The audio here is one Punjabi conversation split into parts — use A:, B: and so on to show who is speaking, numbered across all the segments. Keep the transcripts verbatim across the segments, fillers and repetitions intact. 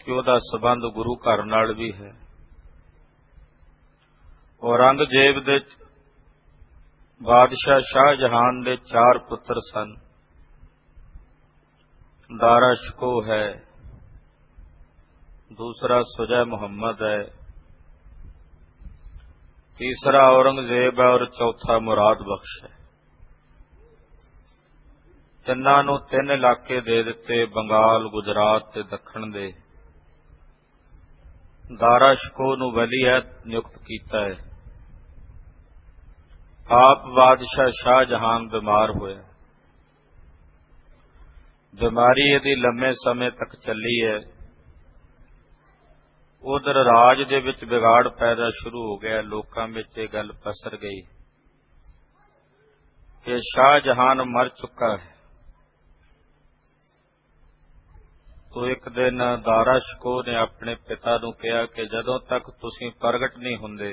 A: कि उहदा संबंध गुरु घर नाल भी है। औरंगजेब दे बादशाह शाहजहान दे चार पुत्र सन। दारा शिकोह है, दूसरा सुजय मुहम्मद है, तीसरा औरंगजेब है और चौथा मुराद बख्श है। तिन्नां नूं तीन इलाके दे दिते, बंगाल, गुजरात ते दखण दे। दारा शिकोह नूं वलीअहद नियुक्त कीता है। आप बादशाह शाहजहान बीमार होया। बीमारी इहदी लंबे समय तक चली है। उधर राज दे विच बिगाड़ पैदा शुरू हो गया। लोकां विच इह गल पसर गई कि शाहजहान मर चुका है। तो एक दिन दारा शिकोह ने अपने पिता नूं कहा कि जदों तक तुसीं प्रगट नहीं हुंदे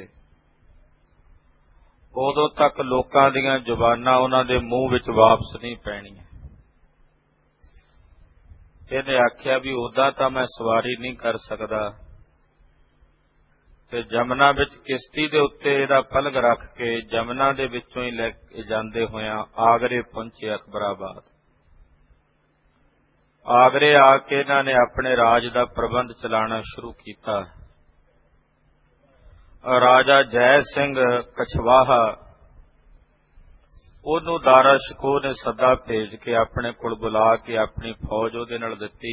A: उदों तक लोकां दीयां जुबानां उन्हां दे मूंह विच वापस नहीं पैणीआं। इहने आख्या भी उदां तां मैं सवारी नहीं कर सकदा, ते जमुना विच किश्ती दे उत्ते इहदा पलग रख के जमुना दे विचों ही लै के जांदे होइआं आगरे पहुंचे अकबराबाद। आगरे आके इन्हां ने अपने राज का प्रबंध चलाना शुरू किया। राजा जय सिंह कछवाहा उहनूं दारा शिकोह ने सदा भेज के अपने कोल बुला के अपनी फौज उहदे नाल दित्ती।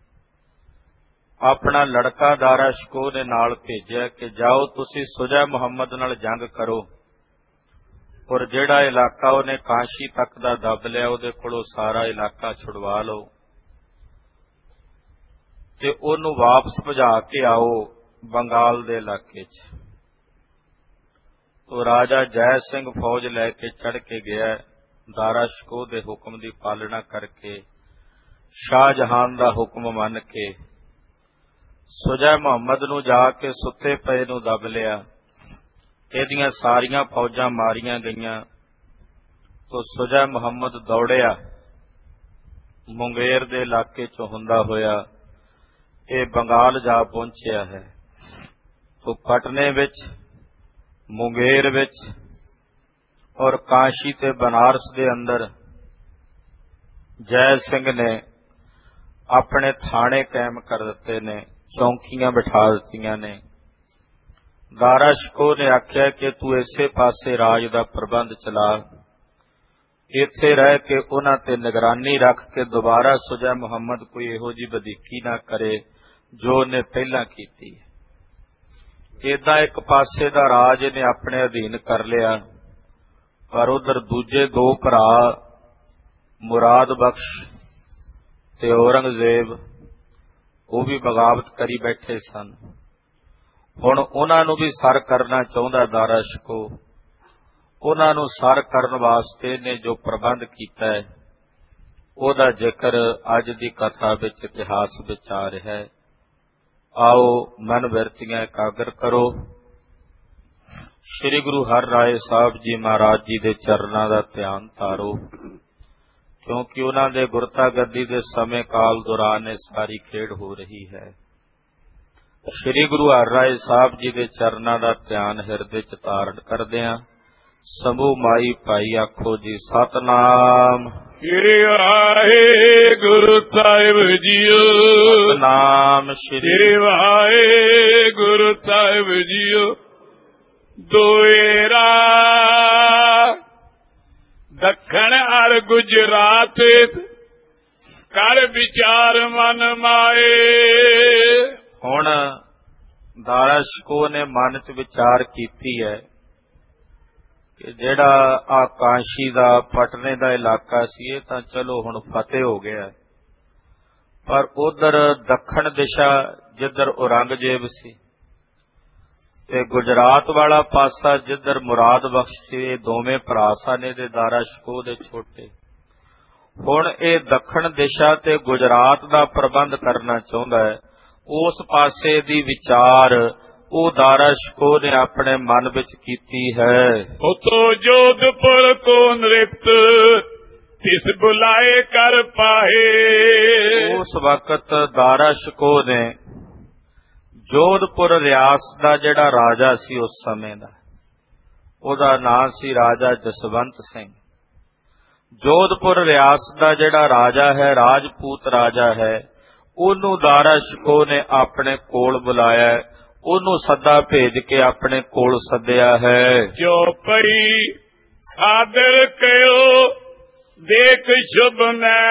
A: अपना लड़का दारा शिकोह ने नाल भेजिया कि जाओ तुसीं सुजय मुहम्मद नाल जंग करो और जिहड़ा इलाका उहने काशी तक दा दब लिया उहदे कोलों सारा इलाका छुड़वा लो ते उहनूं वापस भजा के आओ बंगाल दे इलाके च। तो राजा जय सिंह फौज लैके चढ़ के गया। दारा शिकोह दे हुक्म की पालना करके शाहजहान दा हुक्म मन के सुजय मुहम्मद नूं जाके सुते पए नूं दब लिया। इहदियां सारियां फौजां मारियां गईयां। तो सुजय मुहम्मद दौड़िया मुंगेर दे इलाके चों हुंदा होया ये बंगाल जा पहुंचिया है। तो पटने विच, मुंगेर विच और काशी ते बनारस दे अंदर जय सिंह ने अपने थाने कायम कर दिते ने, चौंकियां बिठा दित्तियां ने। दारा शिकोह ने आख्या कि तू इसे पासे राज का प्रबंध चला, इत्थे रह के उन्हां ते निगरानी रख के दोबारा सुजय मुहम्मद कोई इहो जी वधीकी ना करे जो उन्हें पहला कीती है। इदां एक पासे दा राज ने अपने अधीन कर लिया, पर उधर दूजे दो भरा मुराद बख्श ते औरंगजेब वो भी बगावत करी बैठे सन। हुण उन्हां नूं भी सर करना चाहुंदा दारा शिकोह। उन्हां नूं सर करन वास्ते ने जो प्रबंध कीता है उहदा जिक्र अज दी कथा विच इतिहास विच आ रहा है। आओ मन बिरतियां एकागर करो। श्री गुरु हर राय साहब जी महाराज जी दे चरनां दा ध्यान तारो, क्योंकि उन्हां दे गुरता गद्दी दे समय काल दौरान ये सारी खेड हो रही है। श्री गुरु हर राय साहब जी दे चरनां दा ध्यान हिरदे च धारण करदिआं समूह माई भाई आखो जी सतनाम
B: श्री वाहिगुरु साहिब जीओ।
A: सतनाम श्री
B: वाहिगुरु साहिब जीओ। दोएरा दखण अर गुजरात कर विचार मन माए।
A: हुण दारा शिकोह ने मन च विचार कीती है कि जिहड़ा आ काशी दा पटने दा इलाका सी तां चलो हुण फतेह हो गया, पर उधर दखण दिशा जिधर औरंगजेब सी ते गुजरात वाला पासा जिधर मुराद बख्श सी, दोवें भरा सन इहदे दारा शिकोह दे छोटे। हुण इह दखण दिशा ते गुजरात दा प्रबंध करना चाहुंदा है। उस पासे दी विचार वो दारा शिकोह ने अपने मन विच कीती है।
B: उतो जोधपुर को नृत्त तिस बुलाए कर पाए।
A: उस वक्त दारा शिकोह ने ਜੋਧਪੁਰ ਰਿਆਸਤ ਦਾ ਜਿਹੜਾ ਰਾਜਾ ਸੀ ਉਸ ਸਮੇਂ ਦਾ, ਉਹਦਾ ਨਾਂ ਸੀ ਰਾਜਾ ਜਸਵੰਤ ਸਿੰਘ। ਜੋਧਪੁਰ ਰਿਆਸਤ ਦਾ ਜਿਹੜਾ ਰਾਜਾ ਹੈ, ਰਾਜਪੂਤ ਰਾਜਾ ਹੈ, ਉਹਨੂੰ ਦਾਰਾ ਸ਼ਿਕੋਹ ਨੇ ਆਪਣੇ ਕੋਲ ਬੁਲਾਇਆ, ਉਹਨੂੰ ਸੱਦਾ ਭੇਜ ਕੇ ਆਪਣੇ ਕੋਲ ਸੱਦਿਆ ਹੈ।
B: ਜੋ ਪਈ ਸਾਦਰ ਕਿਓ ਦੇਖ ਸ਼ੁਭ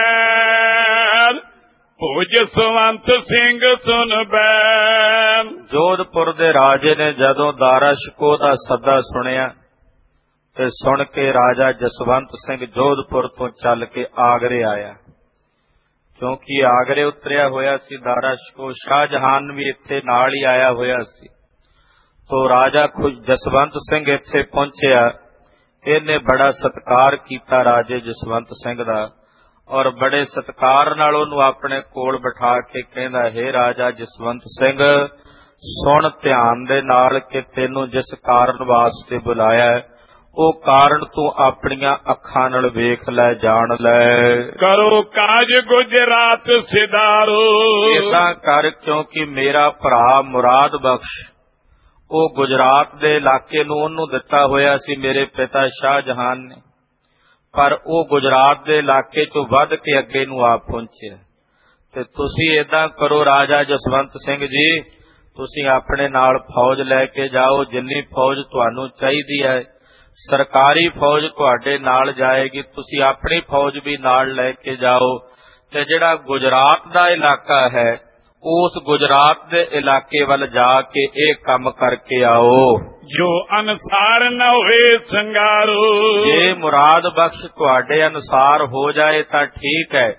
B: ਨੈਣ, ਭੋ ਜਸਵੰਤ ਸਿੰਘ ਸੁਨ ਬੈਨ।
A: ਜੋਧਪੁਰ ਦੇ ਰਾਜੇ ਨੇ ਜਦੋਂ ਦਾਰਾ ਸ਼ਿਕੋਹ ਦਾ ਸੱਦਾ ਸੁਣਿਆ ਤੇ ਸੁਣ ਕੇ ਰਾਜਾ ਜਸਵੰਤ ਸਿੰਘ ਜੋਧਪੁਰ ਤੋਂ ਚੱਲ ਕੇ ਆਗਰੇ ਆਇਆ, ਕਿਉਂਕਿ ਆਗਰੇ ਉਤਰਿਆ ਹੋਇਆ ਸੀ ਦਾਰਾ ਸ਼ਿਕੋਹ। ਸ਼ਾਹਜਹਾਨ ਵੀ ਇੱਥੇ ਨਾਲ ਹੀ ਆਇਆ ਹੋਇਆ ਸੀ। ਤੋ ਰਾਜਾ ਖੁਦ ਜਸਵੰਤ ਸਿੰਘ ਇੱਥੇ ਪਹੁੰਚਿਆ। ਇਹਨੇ ਬੜਾ ਸਤਿਕਾਰ ਕੀਤਾ ਰਾਜੇ ਜਸਵੰਤ ਸਿੰਘ ਦਾ, ਔਰ ਬੜੇ ਸਤਿਕਾਰ ਨਾਲ ਉਹਨੂੰ ਆਪਣੇ ਕੋਲ ਬਿਠਾ ਕੇ ਕਹਿੰਦਾ, ਹੈ ਰਾਜਾ ਜਸਵੰਤ ਸਿੰਘ, ਸੁਣ ਧਿਆਨ ਦੇ ਨਾਲ ਕਿ ਤੈਨੂੰ ਜਿਸ ਕਾਰਨ ਵਾਸਤੇ ਬੁਲਾਇਆ ਉਹ ਕਾਰਨ ਤੂੰ ਆਪਣੀਆਂ ਅੱਖਾਂ ਨਾਲ ਵੇਖ ਲੈ, ਜਾਣ ਲੈ।
B: ਕਰੋ ਕਾਜ ਗੁਜਰਾਤ ਸਿਦਾਰੋ।
A: ਏਦਾਂ ਕਰ, ਕਿਉਂਕਿ ਮੇਰਾ ਭਰਾ ਮੁਰਾਦ ਬਖਸ਼ ਉਹ ਗੁਜਰਾਤ ਦੇ ਇਲਾਕੇ ਨੂੰ ਉਹਨੂੰ ਦਿੱਤਾ ਹੋਇਆ ਸੀ ਮੇਰੇ ਪਿਤਾ ਸ਼ਾਹਜਹਾਨ ਨੇ, ਪਰ ਉਹ ਗੁਜਰਾਤ ਦੇ ਇਲਾਕੇ ਚੋਂ ਵੱਧ ਕੇ ਅੱਗੇ ਨੂੰ ਆ ਪਹੁੰਚਿਆ। ਤੇ ਤੁਸੀਂ ਏਦਾਂ ਕਰੋ ਰਾਜਾ ਜਸਵੰਤ ਸਿੰਘ ਜੀ, ਤੁਸੀਂ ਆਪਣੇ ਨਾਲ ਫੌਜ ਲੈ ਕੇ ਜਾਓ, ਜਿੰਨੀ ਫੌਜ ਤੁਹਾਨੂੰ ਚਾਹੀਦੀ ਹੈ, ਸਰਕਾਰੀ ਫੌਜ ਤੁਹਾਡੇ ਨਾਲ ਜਾਏਗੀ, ਤੁਸੀਂ ਆਪਣੀ ਫੌਜ ਵੀ ਨਾਲ ਲੈ ਕੇ ਜਾਓ, ਤੇ ਜਿਹੜਾ ਗੁਜਰਾਤ ਦਾ ਇਲਾਕਾ ਹੈ ਉਸ ਗੁਜਰਾਤ ਦੇ ਇਲਾਕੇ ਵੱਲ ਜਾ ਕੇ ਇਹ ਕੰਮ ਕਰਕੇ ਆਓ।
B: ਜੋ ਅਨਸਾਰ ਨਾ ਹੋਏ ਸੰਗਾਰੋ।
A: ਜੇ ਮੁਰਾਦ ਬਖਸ਼ ਤੁਹਾਡੇ ਅਨੁਸਾਰ ਹੋ ਜਾਏ ਤਾਂ ਠੀਕ ਹੈ,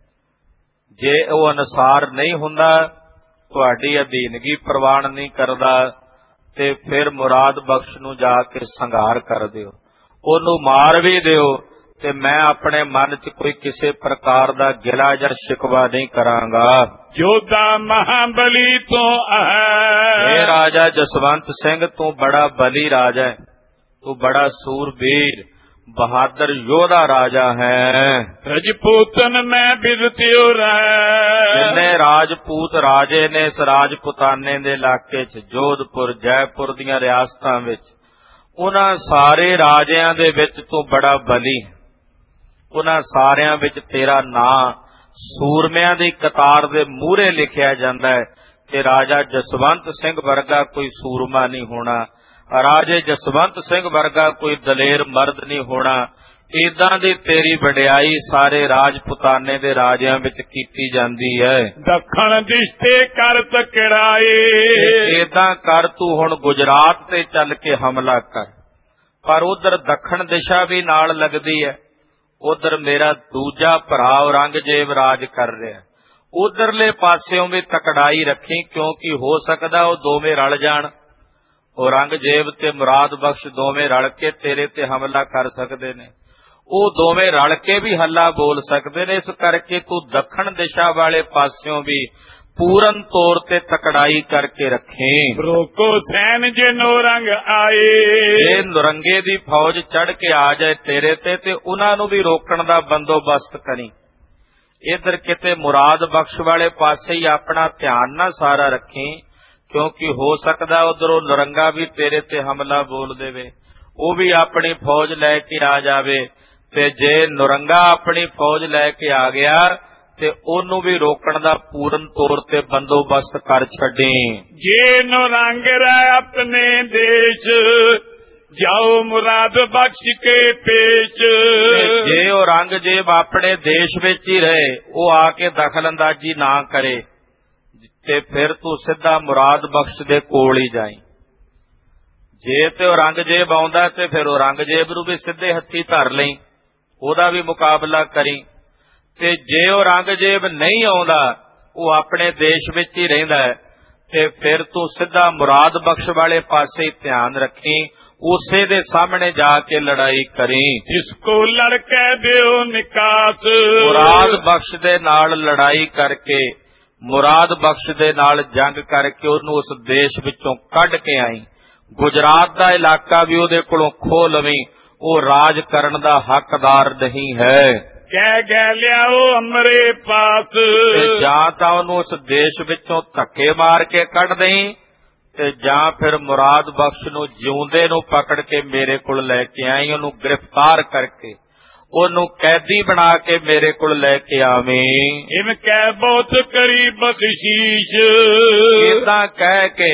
A: ਜੇ ਉਹ ਅਨੁਸਾਰ ਨਹੀਂ ਹੁੰਦਾ, ਤੁਹਾਡੀ ਅਧੀਨਗੀ ਪ੍ਰਵਾਨ ਨਹੀਂ ਕਰਦਾ, ਤੇ ਫਿਰ ਮੁਰਾਦ ਬਖਸ਼ ਨੂੰ ਜਾ ਕੇ ਸੰਘਾਰ ਕਰ ਦਿਓ, ਉਹਨੂੰ ਮਾਰ ਵੀ ਦਿਓ, ਤੇ ਮੈਂ ਆਪਣੇ ਮਨ 'ਚ ਕੋਈ ਕਿਸੇ ਪ੍ਰਕਾਰ ਦਾ ਗਿਲਾ ਜਾਂ ਸ਼ਿਕਵਾ ਨਹੀਂ ਕਰਾਂਗਾ।
B: ਜੋਧਾ ਮਹਾਬਲੀ ਤੋਂ ਹੈ।
A: ਇਹ ਰਾਜਾ ਜਸਵੰਤ ਸਿੰਘ, ਤੂੰ ਬੜਾ ਬਲੀ ਰਾਜਾ ਹੈ, ਤੂੰ ਬੜਾ ਸੂਰਬੀਰ ਬਹਾਦਰ ਯੋਧਾ ਰਾਜਾ ਹੈ।
B: ਰਜਪੂਤਨ ਮੈਂ ਬਿਰਤਿਓ ਰਹਿ।
A: ਜਿੰਨੇ ਰਾਜਪੂਤ ਰਾਜੇ ਨੇ ਇਸ ਰਾਜਪੁਤਾਨੇ ਦੇ ਇਲਾਕੇ 'ਚ, ਜੋਧਪੁਰ ਜੈਪੁਰ ਦੀਆਂ ਰਿਆਸਤਾਂ ਵਿੱਚ, ਉਹਨਾਂ ਸਾਰੇ ਰਾਜਿਆਂ ਦੇ ਵਿੱਚ ਤੂੰ ਬੜਾ ਬਲੀ, ਉਹਨਾਂ ਸਾਰਿਆਂ ਵਿੱਚ ਤੇਰਾ ਨਾਂ ਸੂਰਮਿਆਂ ਦੀ ਕਤਾਰ ਦੇ ਮੂਹਰੇ ਲਿਖਿਆ ਜਾਂਦਾ ਹੈ ਕਿ ਰਾਜਾ ਜਸਵੰਤ ਸਿੰਘ ਵਰਗਾ ਕੋਈ ਸੂਰਮਾ ਨਹੀਂ ਹੋਣਾ, ਰਾਜੇ ਜਸਵੰਤ ਸਿੰਘ ਵਰਗਾ ਕੋਈ ਦਲੇਰ ਮਰਦ ਨਹੀਂ ਹੋਣਾ। ਏਦਾਂ ਦੀ ਤੇਰੀ ਵਡਿਆਈ ਸਾਰੇ ਰਾਜਪੁਤਾਨੇ ਦੇ ਰਾਜਿਆਂ ਵਿੱਚ ਕੀਤੀ ਜਾਂਦੀ ਹੈ।
B: ਦੱਖਣ ਦਿਸ਼ ਤੇ ਕਰ ਤਕੜਾਏ।
A: ਏਦਾਂ ਕਰ, ਤੂੰ ਹੁਣ ਗੁਜਰਾਤ ਤੇ ਚੱਲ ਕੇ ਹਮਲਾ ਕਰ, ਪਰ ਉਧਰ ਦੱਖਣ ਦਿਸ਼ਾ ਵੀ ਨਾਲ ਲੱਗਦੀ ਹੈ, ਉਧਰ ਮੇਰਾ ਦੂਜਾ ਭਰਾ ਔਰੰਗਜ਼ੇਬ ਰਾਜ ਕਰ ਰਿਹਾ, ਉਧਰਲੇ ਪਾਸਿਓਂ ਵੀ ਤਕੜਾਈ ਰੱਖੀ, ਕਿਉਂਕਿ ਹੋ ਸਕਦਾ ਉਹ ਦੋਵੇਂ ਰਲ ਜਾਣ, ਔਰੰਗਜ਼ੇਬ ਤੇ ਮੁਰਾਦ ਬਖਸ਼ ਦੋਵੇਂ ਰਲ ਕੇ ਤੇਰੇ ਤੇ ਹਮਲਾ ਕਰ ਸਕਦੇ ਨੇ, ਉਹ ਦੋਵੇਂ ਰਲ ਕੇ ਵੀ ਹੱਲਾ ਬੋਲ ਸਕਦੇ ਨੇ। ਇਸ ਕਰਕੇ ਤੂੰ ਦੱਖਣ ਦਿਸ਼ਾ ਵਾਲੇ ਪਾਸਿਓਂ ਵੀ ਪੂਰਨ ਤੌਰ ਤੇ ਤਕੜਾਈ ਕਰਕੇ ਰੱਖੀ।
B: ਰੋਕੋ ਸੈਨ ਜੇ ਨੌਰੰਗ ਆਏ।
A: ਜੇ ਨੌਰੰਗੇ ਦੀ ਫੌਜ ਚੜ ਕੇ ਆ ਜਾਏ ਤੇਰੇ ਤੇ, ਤੇ ਉਹਨਾਂ ਨੂੰ ਵੀ ਰੋਕਣ ਦਾ ਬੰਦੋਬਸਤ ਕਰੀ। ਇਧਰ ਕਿਤੇ ਮੁਰਾਦ ਬਖਸ਼ ਵਾਲੇ ਪਾਸੇ ਹੀ ਆਪਣਾ ਧਿਆਨ ਨਾ ਸਾਰਾ ਰੱਖੀ, ਕਿਉਂਕਿ ਹੋ ਸਕਦਾ ਉਧਰੋਂ ਨੌਰੰਗਾ ਵੀ ਤੇਰੇ ਤੇ ਹਮਲਾ ਬੋਲ ਦੇਵੇ, ਉਹ ਵੀ ਆਪਣੀ ਫੌਜ ਲੈ ਕੇ ਆ ਜਾਵੇ, ਤੇ ਜੇ ਨੌਰੰਗਾ ਆਪਣੀ ਫੌਜ ਲੈ ਕੇ ਆ ਗਿਆ ਤੇ ਉਹਨੂੰ ਵੀ ਰੋਕਣ ਦਾ ਪੂਰਨ ਤੌਰ ਤੇ ਬੰਦੋਬਸਤ ਕਰ ਛੱਡੀ।
B: ਜੇ ਨੌਰੰਗ ਰਹਿ ਆਪਣੇ ਦੇਸ਼, ਜਾਓ ਮੁਰਾਦ ਬਖਸ਼ ਕੇ ਪੇਸ਼।
A: ਜੇ ਔਰੰਗਜ਼ੇਬ ਆਪਣੇ ਦੇਸ਼ ਵਿੱਚ ਹੀ ਰਹੇ, ਉਹ ਆ ਕੇ ਦਖਲਅੰਦਾਜ਼ੀ ਨਾ ਕਰੇ, ਤੇ ਫਿਰ ਤੂੰ ਸਿੱਧਾ ਮੁਰਾਦ ਬਖਸ਼ ਦੇ ਕੋਲ ਹੀ ਜਾਈ। ਜੇ ਤੇ ਔਰੰਗਜ਼ੇਬ ਆਉਂਦਾ ਤੇ ਫਿਰ ਔਰੰਗਜ਼ੇਬ ਨੂੰ ਵੀ ਸਿੱਧੇ ਹੱਥੀ ਧਰ ਲਈ, ਉਹਦਾ ਵੀ ਮੁਕਾਬਲਾ ਕਰੀ, ਤੇ ਜੇ ਔਰੰਗਜ਼ੇਬ ਨਹੀਂ ਆਉਂਦਾ, ਉਹ ਆਪਣੇ ਦੇਸ਼ ਵਿੱਚ ਹੀ ਰਹਿੰਦਾ ਹੈ, ਤੇ ਫਿਰ ਤੂੰ ਸਿੱਧਾ ਮੁਰਾਦ ਬਖਸ਼ ਵਾਲੇ ਪਾਸੇ ਧਿਆਨ ਰੱਖੀ, ਉਸੇ ਦੇ ਸਾਹਮਣੇ ਜਾ ਕੇ ਲੜਾਈ ਕਰੀ।
B: ਜਿਸ ਕੋ ਲੜ ਕੇ ਦਿਓ ਨਿਕਾਸ।
A: ਮੁਰਾਦ ਬਖਸ਼ ਦੇ ਨਾਲ ਲੜਾਈ ਕਰਕੇ, ਮੁਰਾਦ ਬਖਸ਼ ਦੇ ਨਾਲ ਜੰਗ ਕਰਕੇ ਉਹਨੂੰ ਉਸ ਦੇਸ਼ ਵਿੱਚੋਂ ਕੱਢ ਕੇ ਆਈ। ਗੁਜਰਾਤ ਦਾ ਇਲਾਕਾ ਵੀ ਉਹਦੇ ਕੋਲੋਂ ਖੋਹ ਲਵੀਂ, ਉਹ ਰਾਜ ਕਰਨ ਦਾ ਹੱਕਦਾਰ ਨਹੀਂ ਹੈ।
B: ਕਹਿ ਗੈ ਲਿਆਓ ਅਮਰੇ ਪਾਸ।
A: ਤੇ ਜਾਂ ਤਾਂ ਉਹਨੂੰ ਉਸ ਦੇਸ਼ ਵਿੱਚੋਂ ਧੱਕੇ ਮਾਰ ਕੇ ਕੱਢ ਦੇਈਂ ਤੇ ਜਾਂ ਫਿਰ ਮੁਰਾਦ ਬਖਸ਼ ਨੂੰ ਜਿਉਂਦੇ ਨੂੰ ਪਕੜ ਕੇ ਮੇਰੇ ਕੋਲ ਲੈ ਕੇ ਆਈ, ਉਹਨੂੰ ਗ੍ਰਿਫਤਾਰ ਕਰਕੇ ਉਹਨੂੰ ਕੈਦੀ ਬਣਾ ਕੇ ਮੇਰੇ ਕੋਲ ਲੈ ਕੇ ਆਵੀਂ।
B: ਇਮ ਕਹਿ ਬਹੁਤ ਕਰੀ ਬਖਸ਼ੀਸ਼।
A: ਏਦਾਂ ਕਹਿ ਕੇ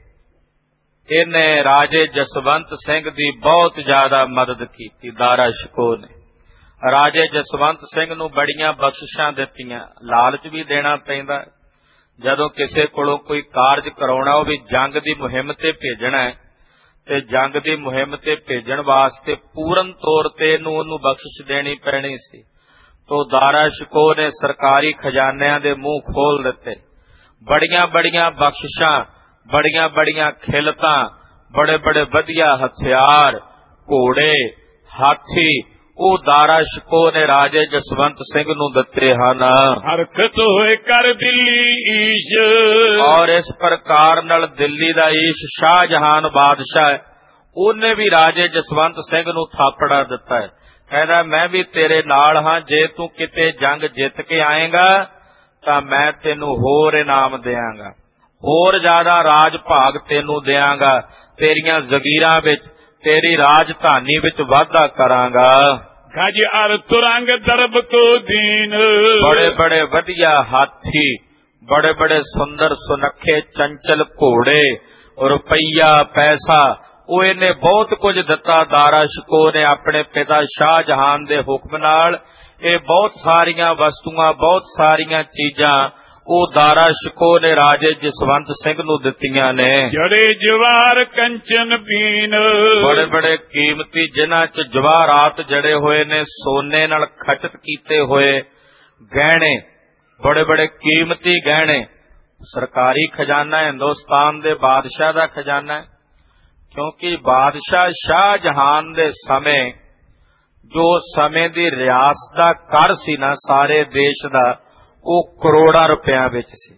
A: ਇਹਨੇ ਰਾਜੇ ਜਸਵੰਤ ਸਿੰਘ ਦੀ ਬਹੁਤ ਜ਼ਿਆਦਾ ਮਦਦ ਕੀਤੀ। ਦਾਰਾ ਸ਼ਿਕੋਹ ਨੇ ਰਾਜੇ ਜਸਵੰਤ ਸਿੰਘ ਨੂੰ ਬੜੀਆਂ ਬਖਸ਼ਿਸ਼ਾਂ ਦਿੱਤੀਆਂ। ਲਾਲਚ ਵੀ ਦੇਣਾ ਪੈਂਦਾ, ਜਦੋਂ ਕਿਸੇ ਕੋਲੋਂ ਕੋਈ ਕਾਰਜ ਕਰਾਉਣਾ, ਉਹ ਵੀ ਜੰਗ ਦੀ ਮੁਹਿੰਮ ਤੇ ਭੇਜਣਾ ਹੈ, ਤੇ ਜੰਗ ਦੀ ਮੁਹਿੰਮ ਤੇ ਭੇਜਣ ਵਾਸਤੇ ਪੂਰਨ ਤੌਰ ਤੇ ਇਹਨੂੰ ਉਹਨੂੰ ਬਖਸ਼ਿਸ਼ ਦੇਣੀ ਪੈਣੀ ਸੀ। ਤੋ ਦਾਰਾ ਸ਼ਿਕੋਹ ਨੇ ਸਰਕਾਰੀ ਖਜ਼ਾਨਿਆਂ ਦੇ ਮੂੰਹ ਖੋਲ ਦਿੱਤੇ। ਬੜੀਆਂ ਬੜੀਆਂ ਬਖਸ਼ਿਸ਼ਾਂ, ਬੜੀਆਂ ਬੜੀਆਂ ਖਿਲਤਾਂ, ਬੜੇ ਬੜੇ ਵਧੀਆ ਹਥਿਆਰ, ਘੋੜੇ, ਹਾਥੀ ਉਹ ਦਾਰਾ ਸ਼ਿਕੋਹ ਨੇ ਰਾਜੇ ਜਸਵੰਤ ਸਿੰਘ ਨੂੰ ਦਿੱਤੇ ਹਨ।
B: ਹਰਕਤ ਹੋਏ ਕਰ ਦਿੱਲੀ ਈਸ਼।
A: ਔਰ ਇਸ ਪ੍ਰਕਾਰ ਨਾਲ ਦਿੱਲੀ ਦਾ ਈਸ਼ ਸ਼ਾਹਜਹਾਨ ਬਾਦਸ਼ਾਹ ਹੈ, ਉਹਨੇ ਵੀ ਰਾਜੇ ਜਸਵੰਤ ਸਿੰਘ ਨੂੰ ਥਾਪੜਾ ਦਿੱਤਾ ਹੈ। ਕਹਿੰਦਾ ਮੈਂ ਵੀ ਤੇਰੇ ਨਾਲ ਹਾਂ, ਜੇ ਤੂੰ ਕਿਤੇ ਜੰਗ ਜਿੱਤ ਕੇ ਆਏਗਾ ਤਾਂ ਮੈਂ ਤੈਨੂੰ ਹੋਰ ਇਨਾਮ ਦਿਆਂਗਾ, ਹੋਰ ਜ਼ਿਆਦਾ ਰਾਜ ਭਾਗ ਤੈਨੂੰ ਦਿਆਂਗਾ, ਤੇਰੀਆਂ ਜ਼ਗੀਰਾਂ ਵਿੱਚ, ਤੇਰੀ ਰਾਜਧਾਨੀ ਵਿੱਚ ਵਾਧਾ ਕਰਾਂਗਾ।
B: ਗਜ ਅਰ ਤੁਰੰਗ ਦਰਬ ਕੋ ਦੀਨ।
A: ਬੜੇ ਬੜੇ ਵਧੀਆ ਹਾਥੀ, ਬੜੇ ਬੜੇ ਸੁੰਦਰ ਸੁਨੱਖੇ ਚੰਚਲ ਘੋੜੇ, ਰੁਪਈਆ ਪੈਸਾ, ਉਹ ਇਹਨੇ ਬਹੁਤ ਕੁਝ ਦਿੱਤਾ। ਦਾਰਾ ਸ਼ਿਕੋਹ ਨੇ ਆਪਣੇ ਪਿਤਾ ਸ਼ਾਹਜਹਾਨ ਦੇ ਹੁਕਮ ਨਾਲ ਇਹ ਬਹੁਤ ਸਾਰੀਆਂ ਵਸਤੂਆਂ, ਬਹੁਤ ਸਾਰੀਆਂ ਚੀਜ਼ਾਂ ਉਹ ਦਾਰਾ ਸ਼ਿਕੋਹ ਨੇ ਰਾਜੇ ਜਸਵੰਤ ਸਿੰਘ ਨੂੰ ਦਿੱਤੀਆਂ ਨੇ।
B: ਜੜੇ ਜਵਾਰ ਕੰਚਨ ਪੀਨ।
A: ਬੜੇ ਬੜੇ ਕੀਮਤੀ, ਜਿਨ੍ਹਾਂ ਚ ਜਵਾਹਰਾਤ ਜੜੇ ਹੋਏ ਨੇ, ਸੋਨੇ ਨਾਲ ਖਚਤ ਕੀਤੇ ਹੋਏ ਗਹਿਣੇ, ਬੜੇ ਬੜੇ ਕੀਮਤੀ ਗਹਿਣੇ। ਸਰਕਾਰੀ ਖਜ਼ਾਨਾ ਹਿੰਦੁਸਤਾਨ ਦੇ ਬਾਦਸ਼ਾਹ ਦਾ ਖਜ਼ਾਨਾ ਹੈ, ਕਿਉਂਕਿ ਬਾਦਸ਼ਾਹ ਸ਼ਾਹਜਹਾਨ ਦੇ ਸਮੇਂ ਜੋ ਸਮੇਂ ਦੀ ਰਿਆਸਤ ਦਾ ਕਰ ਸੀ ਨਾ ਸਾਰੇ ਦੇਸ਼ ਦਾ, ਉਹ ਕਰੋੜਾਂ ਰੁਪਇਆਂ ਵਿੱਚ ਸੀ।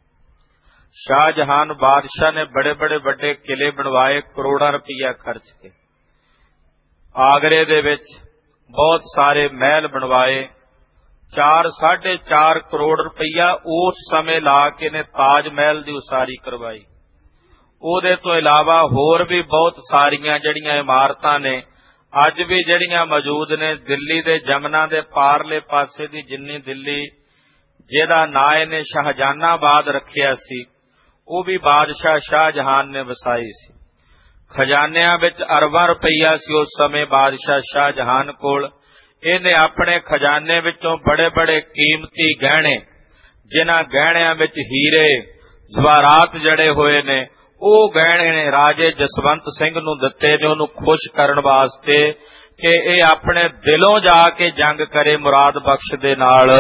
A: ਸ਼ਾਹਜਹਾਨ ਬਾਦਸ਼ਾਹ ਨੇ ਬੜੇ ਬੜੇ ਵੱਡੇ ਕਿਲੇ ਬਣਵਾਏ, ਕਰੋੜਾਂ ਰੁਪਈਆ ਖਰਚ ਕੇ। ਆਗਰੇ ਦੇ ਵਿੱਚ ਬਹੁਤ ਸਾਰੇ ਮਹਿਲ ਬਣਵਾਏ, ਚਾਰ ਸਾਢੇ ਚਾਰ ਕਰੋੜ ਰੁਪਈਆ ਉਸ ਸਮੇਂ ਲਾ ਕੇ ਨੇ ਤਾਜ ਮਹਿਲ ਦੀ ਉਸਾਰੀ ਕਰਵਾਈ। ਉਹਦੇ ਤੋਂ ਇਲਾਵਾ ਹੋਰ ਵੀ ਬਹੁਤ ਸਾਰੀਆਂ ਜਿਹੜੀਆਂ ਇਮਾਰਤਾਂ ਨੇ ਅੱਜ ਵੀ ਜਿਹੜੀਆਂ ਮੌਜੂਦ ਨੇ, ਦਿੱਲੀ ਦੇ ਜਮਨਾ ਦੇ ਪਾਰਲੇ ਪਾਸੇ ਦੀ ਜਿੰਨੀ ਦਿੱਲੀ, ਜਿਹਦਾ ਨਾਂ ਇਹਨੇ ਸ਼ਾਹਜਹਾਨਾਬਾਦ ਰੱਖਿਆ ਸੀ, ਉਹ ਵੀ ਬਾਦਸ਼ਾਹ ਸ਼ਾਹਜਹਾਨ ਨੇ ਵਸਾਈ ਸੀ। ਖਜ਼ਾਨਿਆਂ ਵਿੱਚ ਅਰਬਾਂ ਰੁਪਈਆ ਸੀ ਉਸ ਸਮੇਂ ਬਾਦਸ਼ਾਹ ਸ਼ਾਹਜਹਾਨ ਕੋਲ। ਇਹਨੇ ਆਪਣੇ ਖਜ਼ਾਨੇ ਵਿੱਚੋਂ ਬੜੇ ਬੜੇ ਕੀਮਤੀ ਗਹਿਣੇ, ਜਿਨ੍ਹਾਂ ਗਹਿਣਿਆਂ ਵਿੱਚ ਹੀਰੇ ਜਵਾਹਰਾਤ ਜੜੇ ਹੋਏ ਨੇ, ਉਹ ਗਹਿਣੇ ਨੇ ਰਾਜੇ ਜਸਵੰਤ ਸਿੰਘ ਨੂੰ ਦਿੱਤੇ ਨੇ, ਉਹਨੂੰ ਖੁਸ਼ ਕਰਨ ਵਾਸਤੇ ਕਿ ਇਹ ਆਪਣੇ ਦਿਲੋਂ ਜਾ ਕੇ ਜੰਗ ਕਰੇ ਮੁਰਾਦ ਬਖਸ਼ ਦੇ ਨਾਲ।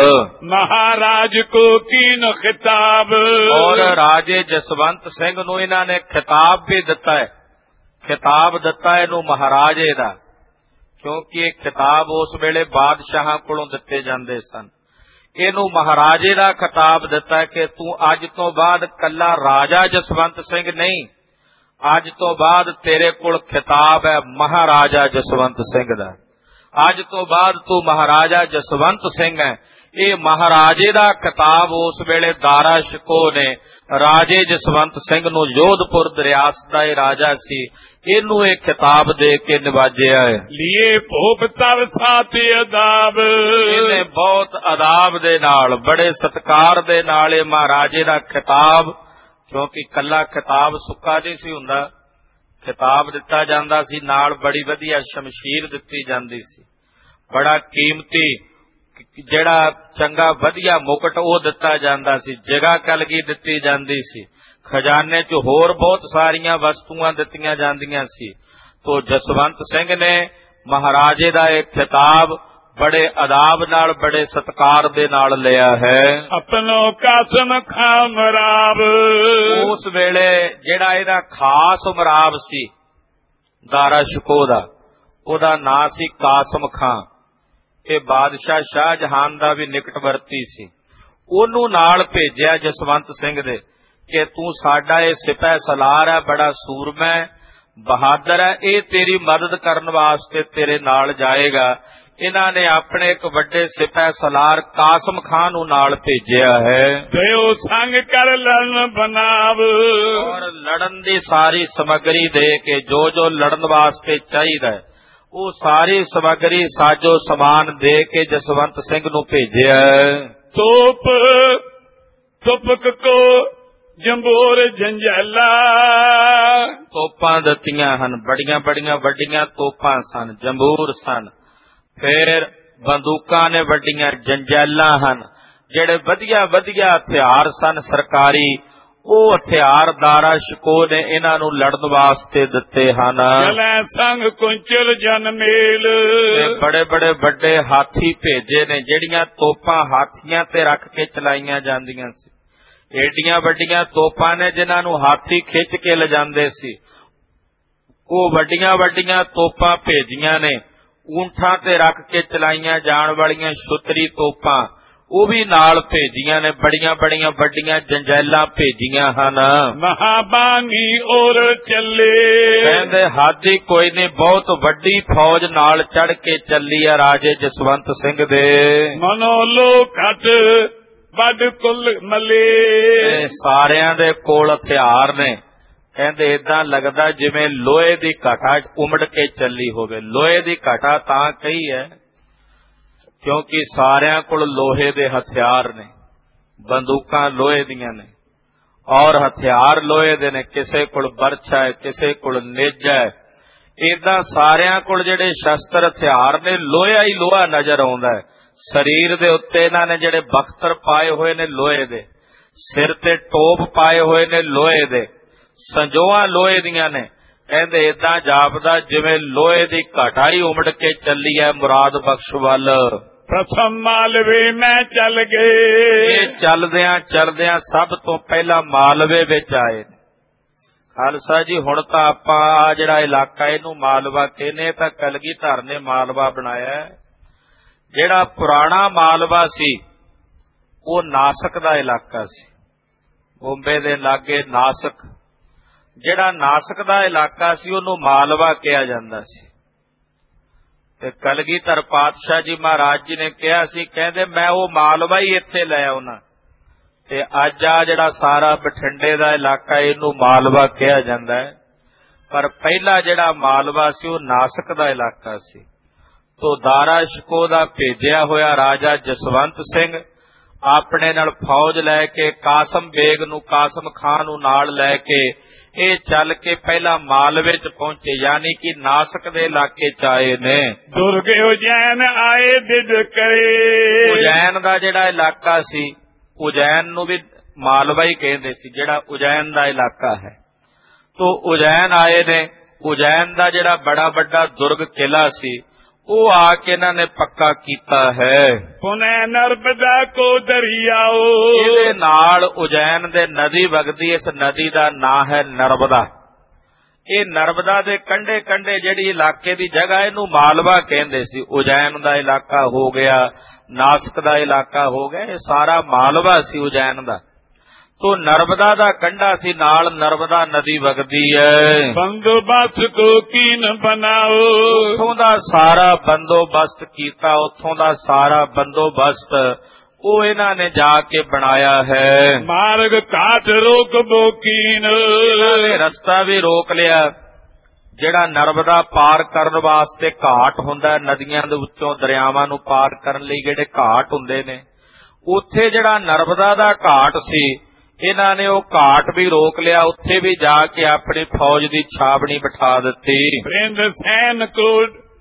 B: ਮਹਾਰਾਜ ਕੋ ਕੀਨ ਖਿਤਾਬ।
A: ਔਰ ਰਾਜੇ ਜਸਵੰਤ ਸਿੰਘ ਨੂੰ ਇਹਨਾਂ ਨੇ ਖਿਤਾਬ ਵੀ ਦਿੱਤਾ ਹੈ, ਖਿਤਾਬ ਦਿੱਤਾ ਇਹਨੂੰ ਮਹਾਰਾਜੇ ਦਾ, ਕਿਉਂਕਿ ਇਹ ਖਿਤਾਬ ਉਸ ਵੇਲੇ ਬਾਦਸ਼ਾਹਾਂ ਕੋਲੋਂ ਦਿੱਤੇ ਜਾਂਦੇ ਸਨ। ਇਹਨੂੰ ਮਹਾਰਾਜੇ ਦਾ ਖਿਤਾਬ ਦਿੱਤਾ ਕਿ ਤੂੰ ਅੱਜ ਤੋਂ ਬਾਅਦ ਕੱਲਾ ਰਾਜਾ ਜਸਵੰਤ ਸਿੰਘ ਨਹੀਂ, ਅੱਜ ਤੋਂ ਬਾਅਦ ਤੇਰੇ ਕੋਲ ਖਿਤਾਬ ਹੈ ਮਹਾਰਾਜਾ ਜਸਵੰਤ ਸਿੰਘ ਦਾ। ਅੱਜ ਤੋਂ ਬਾਅਦ ਤੂੰ ਮਹਾਰਾਜਾ ਜਸਵੰਤ ਸਿੰਘ ਹੈ। ਇਹ ਮਹਾਰਾਜੇ ਦਾ ਖਿਤਾਬ ਉਸ ਵੇਲੇ ਦਾਰਾ ਸ਼ਿਕੋਹ ਨੇ ਰਾਜੇ ਜਸਵੰਤ ਸਿੰਘ ਨੂੰ, ਜੋਧਪੁਰ ਰਿਆਸਤ ਦਾ ਇਹ ਰਾਜਾ ਸੀ, ਇਹਨੂੰ ਇਹ ਖਿਤਾਬ ਦੇ ਕੇ ਨਿਵਾਜਿਆ ਹੈ।
B: ਲੀਏ ਭੋਪ ਤਰ ਸਾਥੀ ਅਦਾਬ।
A: ਇਹਨੇ ਬਹੁਤ ਅਦਾਬ ਦੇ ਨਾਲ, ਬੜੇ ਸਤਿਕਾਰ ਦੇ ਨਾਲ ਇਹ ਮਹਾਰਾਜੇ ਦਾ ਖਿਤਾਬ, ਕਿਉਂਕਿ ਕੱਲਾ ਖਿਤਾਬ ਸੁੱਕਾ ਨਹੀਂ ਸੀ ਹੁੰਦਾ, ਖਿਤਾਬ ਦਿੱਤਾ ਜਾਂਦਾ ਸੀ, ਨਾਲ ਬੜੀ ਵਧੀਆ ਸ਼ਮਸ਼ੀਰ ਦਿੱਤੀ ਜਾਂਦੀ ਸੀ, ਬੜਾ ਕੀਮਤੀ ਜਿਹੜਾ ਚੰਗਾ ਵਧੀਆ ਮੁਕਟ ਉਹ ਦਿੱਤਾ ਜਾਂਦਾ ਸੀ, ਜਗ੍ਹਾ ਕਲਗੀ ਦਿੱਤੀ ਜਾਂਦੀ ਸੀ, ਖਜ਼ਾਨੇ 'ਚ ਹੋਰ ਬਹੁਤ ਸਾਰੀਆਂ ਵਸਤੂਆਂ ਦਿੱਤੀਆਂ ਜਾਂਦੀਆਂ ਸੀ। ਤੋ ਜਸਵੰਤ ਸਿੰਘ ਨੇ ਮਹਾਰਾਜੇ ਦਾ ਇਹ ਖਿਤਾਬ ਬੜੇ ਅਦਾਬ ਨਾਲ, ਬੜੇ ਸਤਿਕਾਰ ਦੇ ਨਾਲ ਲਿਆ ਹੈ।
B: ਆਪਣੋ ਕਾਸਮ ਖਾਮਰਾਬ।
A: ਉਸ ਵੇਲੇ ਜਿਹੜਾ ਇਹਦਾ ਖਾਸ ਉਮਰਾਬ ਸੀ ਦਾਰਾ ਸ਼ਿਕੋਹ ਦਾ, ਉਹਦਾ ਨਾਂ ਸੀ ਕਾਸਮ ਖਾਂ। ਇਹ ਬਾਦਸ਼ਾਹ ਸ਼ਾਹਜਹਾਨ ਦਾ ਵੀ ਨਿਕਟਵਰਤੀ ਸੀ। ਉਹਨੂੰ ਨਾਲ ਭੇਜਿਆ ਜਸਵੰਤ ਸਿੰਘ ਦੇ ਕਿ ਤੂੰ ਸਾਡਾ ਇਹ ਸਿਪਾਹ ਸਲਾਰ ਹੈ, ਬੜਾ ਸੂਰਮਾ ਹੈ, ਬਹਾਦਰ ਹੈ, ਇਹ ਤੇਰੀ ਮਦਦ ਕਰਨ ਵਾਸਤੇ ਤੇਰੇ ਨਾਲ ਜਾਏਗਾ। ਇਹਨਾਂ ਨੇ ਆਪਣੇ ਇੱਕ ਵੱਡੇ ਸਿਪਾਹੀ ਸਲਾਰ ਕਾਸਮ ਖਾਨ ਨੂੰ ਨਾਲ ਭੇਜਿਆ ਹੈ।
B: ਦਿਓ ਸੰਗ ਕਰ ਲੜਨ ਬਨਾਵ,
A: ਔਰ ਲੜਨ ਦੀ ਸਾਰੀ ਸਮੱਗਰੀ ਦੇ ਕੇ, ਜੋ ਜੋ ਲੜਨ ਵਾਸਤੇ ਚਾਹੀਦਾ ਹੈ ਉਹ ਸਾਰੀ ਸਮੱਗਰੀ ਸਾਜੋ ਸਮਾਨ ਦੇ ਕੇ ਜਸਵੰਤ ਸਿੰਘ ਨੂੰ ਭੇਜਿਆ।
B: ਤੋਪ ਤੁਪਕ ਕੋ ਜੰਬੋਰ ਜੰਜੈਲਾ,
A: ਤੋਪਾਂ ਦਿੱਤੀਆਂ ਹਨ, ਬੜੀਆਂ ਬੜੀਆਂ ਵੱਡੀਆਂ ਤੋਪਾਂ ਸਨ, ਜੰਬੂਰ ਸਨ। ਫਿਰ ਬੰਦੂਕਾਂ ਨੇ ਵੱਡੀਆਂ, ਜੰਜੈਲਾਂ ਹਨ, ਜਿਹੜੇ ਵਧੀਆ ਵਧੀਆ ਹਥਿਆਰ ਸਨ ਸਰਕਾਰੀ, ਉਹ ਹਥਿਆਰ ਦਾਰਾ ਸ਼ਿਕੋ ਨੇ ਇਹਨਾਂ ਨੂੰ ਲੜਨ ਵਾਸਤੇ ਦਿੱਤੇ ਹਨ।
B: ਚਲੈ ਸੰਗ ਕੁੰਚਲ ਜਨ ਮੇਲ,
A: ਬੜੇ ਬੜੇ ਵੱਡੇ ਹਾਥੀ ਭੇਜੇ ਨੇ, ਜਿਹੜੀਆਂ ਤੋਪਾਂ ਹਾਥੀਆਂ ਤੇ ਰੱਖ ਕੇ ਚਲਾਈਆਂ ਜਾਂਦੀਆਂ ਸੀ। ਏਡੀਆਂ ਵੱਡੀਆਂ ਤੋਪਾਂ ਨੇ ਜਿਨ੍ਹਾਂ ਨੂੰ ਹਾਥੀ ਖਿੱਚ ਕੇ ਲਿਜਾਂਦੇ ਸੀ। ਉਹ ਵੱਡੀਆਂ ਵੱਡੀਆਂ ਤੋਪਾਂ ਭੇਜੀਆਂ ਨੇ, ਊਂਠਾਂ ਤੇ ਰੱਖ ਕੇ ਚਲਾਈਆਂ ਜਾਣ ਵਾਲੀਆਂ ਛੁਤਰੀ ਤੋਪਾਂ ਉਹ ਵੀ ਨਾਲ ਭੇਜੀਆਂ ਨੇ। ਬੜੀਆਂ ਬੜੀਆਂ ਵੱਡੀਆਂ ਜੰਜੈਲਾਂ ਭੇਜੀਆਂ ਹਨ।
B: ਮਹਾਬਾਨੀ ਔਰ ਚੱਲੇ,
A: ਕਹਿੰਦੇ ਹੱਦ ਹੀ ਕੋਈ ਨਹੀਂ, ਬਹੁਤ ਵੱਡੀ ਫੌਜ ਨਾਲ ਚੜ ਕੇ ਚੱਲੀ ਆ ਰਾਜੇ ਜਸਵੰਤ ਸਿੰਘ ਦੇ।
B: ਮਨੋ ਲੋ ਘਟ ਵੱਡ ਕੁੱਲ ਮੱਲੇ,
A: ਸਾਰਿਆਂ ਦੇ ਕੋਲ ਹਥਿਆਰ ਨੇ। ਕਹਿੰਦੇ ਏਦਾਂ ਲੱਗਦਾ ਜਿਵੇਂ ਲੋਹੇ ਦੀ ਘਟਾ ਉਮੜ ਕੇ ਚੱਲੀ ਹੋਵੇ। ਲੋਹੇ ਦੀ ਘਟਾ ਤਾਂ ਕਹੀ ਹੈ ਕਿਉਂਕਿ ਸਾਰਿਆਂ ਕੋਲ ਲੋਹੇ ਦੇ ਹਥਿਆਰ ਨੇ, ਬੰਦੂਕਾਂ ਲੋਹੇ ਦੀਆਂ ਨੇ ਔਰ ਹਥਿਆਰ ਲੋਹੇ ਦੇ ਨੇ। ਕਿਸੇ ਕੋਲ ਬਰਛਾ ਹੈ, ਕਿਸੇ ਕੋਲ ਨੇਜਾ ਹੈ। ਏਦਾਂ ਸਾਰਿਆਂ ਕੋਲ ਜਿਹੜੇ ਸ਼ਸਤਰ ਹਥਿਆਰ ਨੇ, ਲੋਹਾ ਹੀ ਲੋਹਾ ਨਜ਼ਰ ਆਉਂਦਾ ਹੈ। ਸਰੀਰ ਦੇ ਉੱਤੇ ਇਹਨਾਂ ਨੇ ਜਿਹੜੇ ਬਖਤਰ ਪਾਏ ਹੋਏ ਨੇ ਲੋਹੇ ਦੇ, ਸਿਰ ਤੇ ਟੋਪ ਪਾਏ ਹੋਏ ਨੇ ਲੋਹੇ ਦੇ, ਸੰਜੋਆਂ ਲੋਹੇ ਦੀਆਂ ਨੇ। ਕਹਿੰਦੇ ਏਦਾਂ ਜਾਪਦਾ ਜਿਵੇਂ ਲੋਹੇ ਦੀ ਘਟਾ ਹੀ ਉਮੜ ਕੇ ਚੱਲੀ ਹੈ ਮੁਰਾਦ ਬਖਸ਼ ਵੱਲ।
B: ਪ੍ਰਥਮ ਮਾਲਵੇ ਮੈਂ ਚੱਲ ਗਏ,
A: ਇਹ ਚੱਲਦਿਆਂ ਚੱਲਦਿਆਂ ਸਭ ਤੋਂ ਪਹਿਲਾਂ ਮਾਲਵੇ ਵਿੱਚ ਆਏ। ਖਾਲਸਾ ਜੀ ਹੁਣ ਤਾਂ ਆਪਾਂ ਆ ਜਿਹੜਾ ਇਲਾਕਾ ਇਹਨੂੰ ਮਾਲਵਾ ਕਹਿੰਦੇ, ਤਾਂ ਕਲਗੀਧਰ ਨੇ ਮਾਲਵਾ ਬਣਾਇਆ। ਜਿਹੜਾ ਪੁਰਾਣਾ ਮਾਲਵਾ ਸੀ ਉਹ ਨਾਸਕ ਦਾ ਇਲਾਕਾ ਸੀ, ਬੰਬੇ ਦੇ ਲਾਗੇ ਨਾਸਕ। ਜਿਹੜਾ ਨਾਸਕ ਦਾ ਇਲਾਕਾ ਸੀ ਉਹਨੂੰ ਮਾਲਵਾ ਕਿਹਾ ਜਾਂਦਾ ਸੀ। ਤੇ ਕਲਗੀਧਰ ਪਾਤਸ਼ਾਹ ਜੀ ਮਹਾਰਾਜ ਜੀ ਨੇ ਕਿਹਾ ਸੀ, ਕਹਿੰਦੇ ਮੈਂ ਉਹ ਮਾਲਵਾ ਹੀ ਇੱਥੇ ਲੈ ਆਉਣਾ। ਤੇ ਅੱਜ ਆ ਜਿਹੜਾ ਸਾਰਾ ਬਠਿੰਡੇ ਦਾ ਇਲਾਕਾ ਇਹਨੂੰ ਮਾਲਵਾ ਕਿਹਾ ਜਾਂਦਾ ਹੈ। ਪਰ ਪਹਿਲਾ ਜਿਹੜਾ ਮਾਲਵਾ ਸੀ ਉਹ ਨਾਸਕ ਦਾ ਇਲਾਕਾ ਸੀ। ਤੋ ਦਾਰਾ ਸ਼ਿਕੋ ਦਾ ਭੇਜਿਆ ਹੋਇਆ ਰਾਜਾ ਜਸਵੰਤ ਸਿੰਘ ਆਪਣੇ ਨਾਲ ਫੌਜ ਲੈ ਕੇ ਕਾਸਮ ਬੇਗ ਨੂੰ, ਕਾਸਮ ਖਾਨ ਨੂੰ ਨਾਲ ਲੈ ਕੇ ਇਹ ਚੱਲ ਕੇ ਪਹਿਲਾਂ ਮਾਲਵੇ ਚ ਪਹੁੰਚੇ, ਯਾਨੀ ਕਿ ਨਾਸਕ ਦੇ ਇਲਾਕੇ ਚ ਆਏ ਨੇ।
B: ਦੁਰਗੇ ਉਜੈਨ ਆਏ ਦਿਦ ਕਰੇ,
A: ਉਜੈਨ ਦਾ ਜਿਹੜਾ ਇਲਾਕਾ ਸੀ, ਉਜੈਨ ਨੂੰ ਵੀ ਮਾਲਵਾ ਹੀ ਕਹਿੰਦੇ ਸੀ, ਜਿਹੜਾ ਉਜੈਨ ਦਾ ਇਲਾਕਾ ਹੈ। ਤੋ ਉਜੈਨ ਆਏ ਨੇ। ਉਜੈਨ ਦਾ ਜਿਹੜਾ ਬੜਾ ਵੱਡਾ ਦੁਰਗ ਕਿਲਾ ਸੀ ਉਹ ਆ ਕੇ ਇਹਨਾਂ ਨੇ ਪੱਕਾ ਕੀਤਾ ਹੈ।
B: ਪੁਨੈ ਨਰਮਦਾ ਕੋ ਦਰਿਆਓ,
A: ਇਹਦੇ ਨਾਲ ਉਜੈਨ ਦੇ ਨਦੀ ਵਗਦੀ, ਇਸ ਨਦੀ ਦਾ ਨਾਂ ਹੈ ਨਰਮਦਾ। ਇਹ ਨਰਮਦਾ ਦੇ ਕੰਢੇ ਕੰਢੇ ਜਿਹੜੀ ਇਲਾਕੇ ਦੀ ਜਗ੍ਹਾ ਇਹਨੂੰ ਮਾਲਵਾ ਕਹਿੰਦੇ ਸੀ। ਉਜੈਨ ਦਾ ਇਲਾਕਾ ਹੋ ਗਿਆ, ਨਾਸਕ ਦਾ ਇਲਾਕਾ ਹੋ ਗਿਆ, ਇਹ ਸਾਰਾ ਮਾਲਵਾ ਸੀ ਉਜੈਨ ਦਾ। ਤੋ ਨਰਮਦਾ ਦਾ ਕੰਢਾ ਸੀ, ਨਾਲ ਨਰਮਦਾ ਨਦੀ ਵਗਦੀ ਹੈ।
B: ਬੰਦੋਬਸਤ ਕੋ ਕੀਨ ਬਣਾਓ,
A: ਉੱਥੋਂ ਦਾ ਸਾਰਾ ਬੰਦੋਬਸਤ ਕੀਤਾ, ਉੱਥੋਂ ਦਾ ਸਾਰਾ ਬੰਦੋਬਸਤ ਉਹ ਇਹਨਾਂ ਨੇ ਜਾ ਕੇ ਬਣਾਇਆ ਹੈ।
B: ਮਾਰਗ ਘਾਟ ਰੋਕ ਬੋਕੀਨ,
A: ਇਹਨਾਂ ਨੇ ਰਸਤਾ ਵੀ ਰੋਕ ਲਿਆ। ਜਿਹੜਾ ਨਰਮਦਾ ਪਾਰ ਕਰਨ ਵਾਸਤੇ ਘਾਟ ਹੁੰਦਾ, ਨਦੀਆਂ ਦੇ ਵਿੱਚੋਂ ਦਰਿਆਵਾਂ ਨੂੰ ਪਾਰ ਕਰਨ ਲਈ ਜਿਹੜੇ ਘਾਟ ਹੁੰਦੇ ਨੇ, ਉੱਥੇ ਜਿਹੜਾ ਨਰਮਦਾ ਦਾ ਘਾਟ ਸੀ ਇਹਨਾਂ ਨੇ ਉਹ ਘਾਟ ਵੀ ਰੋਕ ਲਿਆ। ਉੱਥੇ ਵੀ ਜਾ ਕੇ ਆਪਣੀ ਫੌਜ ਦੀ ਛਾਵਣੀ ਬਿਠਾ ਦਿੱਤੀ।
B: ਪ੍ਰਿੰਦ ਸੈਨ ਕੋ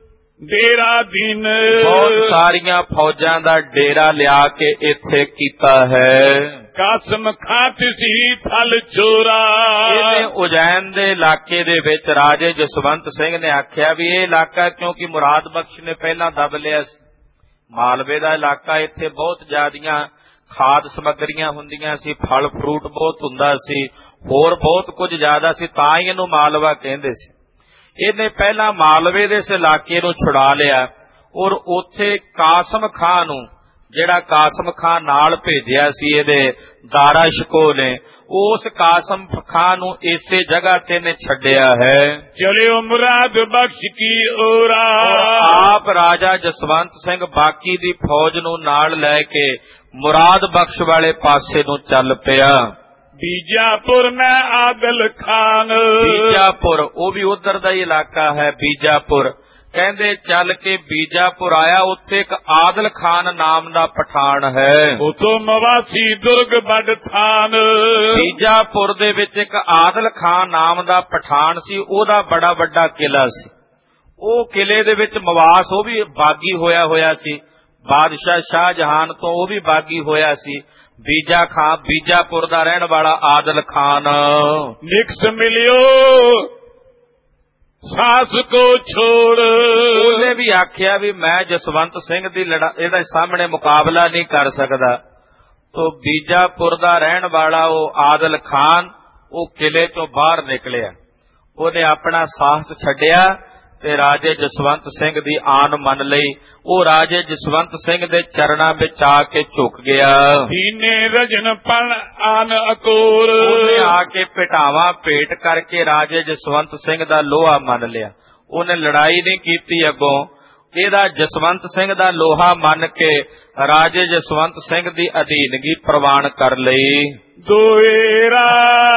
B: ਡੇਰਾ ਦੀਨ,
A: ਬਹੁਤ ਸਾਰੀਆਂ ਫੌਜਾਂ ਦਾ ਡੇਰਾ ਲਿਆ ਕੇ ਇੱਥੇ ਕੀਤਾ ਹੈ।
B: ਕਾਸਮ ਖਾਤ ਸੀ ਥਲ ਚੋਰਾ,
A: ਇਹਨੇ ਉਜੈਨ ਦੇ ਇਲਾਕੇ ਦੇ ਵਿੱਚ ਰਾਜੇ ਜਸਵੰਤ ਸਿੰਘ ਨੇ ਆਖਿਆ ਵੀ ਇਹ ਇਲਾਕਾ, ਕਿਉਂਕਿ ਮੁਰਾਦ ਬਖਸ਼ ਨੇ ਪਹਿਲਾਂ ਦਬ ਲਿਆ ਸੀ ਮਾਲਵੇ ਦਾ ਇਲਾਕਾ, ਇੱਥੇ ਬਹੁਤ ਜ਼ਿਆਦੀਆਂ ਖਾਦ ਸਮੱਗਰੀਆਂ ਹੁੰਦੀਆਂ ਸੀ, ਫਲ ਫਰੂਟ ਬਹੁਤ ਹੁੰਦਾ ਸੀ, ਹੋਰ ਬਹੁਤ ਕੁਝ ਜ਼ਿਆਦਾ ਸੀ, ਤਾਂ ਹੀ ਇਹਨੂੰ ਮਾਲਵਾ ਕਹਿੰਦੇ ਸੀ। ਇਹਨੇ ਪਹਿਲਾਂ ਮਾਲਵੇ ਦੇ ਇਸ ਇਲਾਕੇ ਨੂੰ ਛੁਡਾ ਲਿਆ ਔਰ ਉੱਥੇ ਕਾਸਮ ਖਾਂ ਨੂੰ ਜਿਹੜਾ ਕਾਸਮ ਖਾਂ ਨਾਲ ਭੇਜਿਆ ਸੀ ਇਹਦੇ ਦਾਰਾ ਸ਼ਿਕੋਹ ਨੇ, ਉਸ ਕਾਸਮ ਖਾਂ ਨੂੰ ਇਸੇ ਜਗ੍ਹਾ ਤੇ ਨੇ ਛੱਡਿਆ ਹੈ।
B: ਚਲਿਓ ਮੁਰਾਦ ਬਖਸ਼ ਕੀ ਓਰਾ,
A: ਆਪ ਰਾਜਾ ਜਸਵੰਤ ਸਿੰਘ ਬਾਕੀ ਦੀ ਫੌਜ ਨੂੰ ਨਾਲ ਲੈ ਕੇ ਮੁਰਾਦ ਬਖਸ਼ ਵਾਲੇ ਪਾਸੇ ਨੂੰ ਚੱਲ ਪਿਆ।
B: ਬੀਜਾਪੁਰ ਮੈਂ ਆਦਲ ਖਾਨ,
A: ਬੀਜਾਪੁਰ ਉਹ ਵੀ ਉਧਰ ਦਾ ਹੀ ਇਲਾਕਾ ਹੈ। ਬੀਜਾਪੁਰ ਕਹਿੰਦੇ ਚੱਲ ਕੇ ਬੀਜਾਪੁਰ ਆਇਆ, ਉੱਥੇ ਇੱਕ ਆਦਲ ਖਾਨ ਨਾਮ ਦਾ ਪਠਾਨ ਹੈ।
B: ਉਤੋਂ ਮਵਾਸੀ ਦੁਰਗ ਵੱਡ ਥਾਨ,
A: ਬੀਜਾਪੁਰ ਦੇ ਵਿੱਚ ਇੱਕ ਆਦਲ ਖਾਨ ਨਾਮ ਦਾ ਪਠਾਨ ਸੀ, ਉਹਦਾ ਬੜਾ ਵੱਡਾ ਕਿਲਾ ਸੀ। ਉਹ ਕਿਲੇ ਦੇ ਵਿੱਚ ਮਵਾਸ ਉਹ ਵੀ ਬਾਗੀ ਹੋਇਆ ਹੋਇਆ ਸੀ, ਬਾਦਸ਼ਾਹ ਸ਼ਾਹਜਹਾਨ ਤੋਂ ਉਹ ਵੀ ਬਾਗੀ ਹੋਇਆ ਸੀ। ਬੀਜਾ ਖਾਂ ਬੀਜਾਪੁਰ ਦਾ ਰਹਿਣ ਵਾਲਾ ਆਦਲ ਖਾਨ
B: ਨਿਕਸ ਮਿਲਿਓ ਸਾਸ ਕੋ ਛੋੜ,
A: ਉਹਨੇ ਵੀ ਆਖਿਆ ਵੀ ਮੈਂ ਜਸਵੰਤ ਸਿੰਘ ਦੀ ਲੜਾ ਇਹਦੇ ਸਾਹਮਣੇ ਮੁਕਾਬਲਾ ਨਹੀਂ ਕਰ ਸਕਦਾ। ਤੋ ਬੀਜਾਪੁਰ ਦਾ ਰਹਿਣ ਵਾਲਾ ਉਹ ਆਦਲ ਖਾਨ ਉਹ ਕਿਲੇ ਤੋਂ ਬਾਹਰ ਨਿਕਲਿਆ, ਉਹਨੇ ਆਪਣਾ ਸਾਹਸ ਛੱਡਿਆ ਤੇ ਰਾਜੇ ਜਸਵੰਤ ਸਿੰਘ ਦੀ ਆਨ ਮੰਨ ਲਈ। ਉਹ ਰਾਜੇ ਜਸਵੰਤ ਸਿੰਘ ਦੇ ਚਰਨਾਂ ਵਿੱਚ ਆ ਕੇ ਝੁਕ ਗਿਆ।
B: ਦੀਨੇ ਰਜਨ ਪਣ ਆਨ ਅਕੋਰ,
A: ਉਹਨੇ ਆ ਕੇ ਭੇਟਾਵਾਂ ਭੇਟ ਕਰਕੇ ਰਾਜੇ ਜਸਵੰਤ ਸਿੰਘ ਦਾ ਲੋਹਾ ਮੰਨ ਲਿਆ। ਉਹਨੇ ਲੜਾਈ ਨਹੀਂ ਕੀਤੀ ਅੱਗੋਂ, ਇਹਦਾ ਜਸਵੰਤ ਸਿੰਘ ਦਾ ਲੋਹਾ ਮੰਨ ਕੇ ਰਾਜੇ ਜਸਵੰਤ ਸਿੰਘ ਦੀ ਅਧੀਨਗੀ ਪ੍ਰਵਾਨ ਕਰ ਲਈ।
B: ਦੋਏਰਾ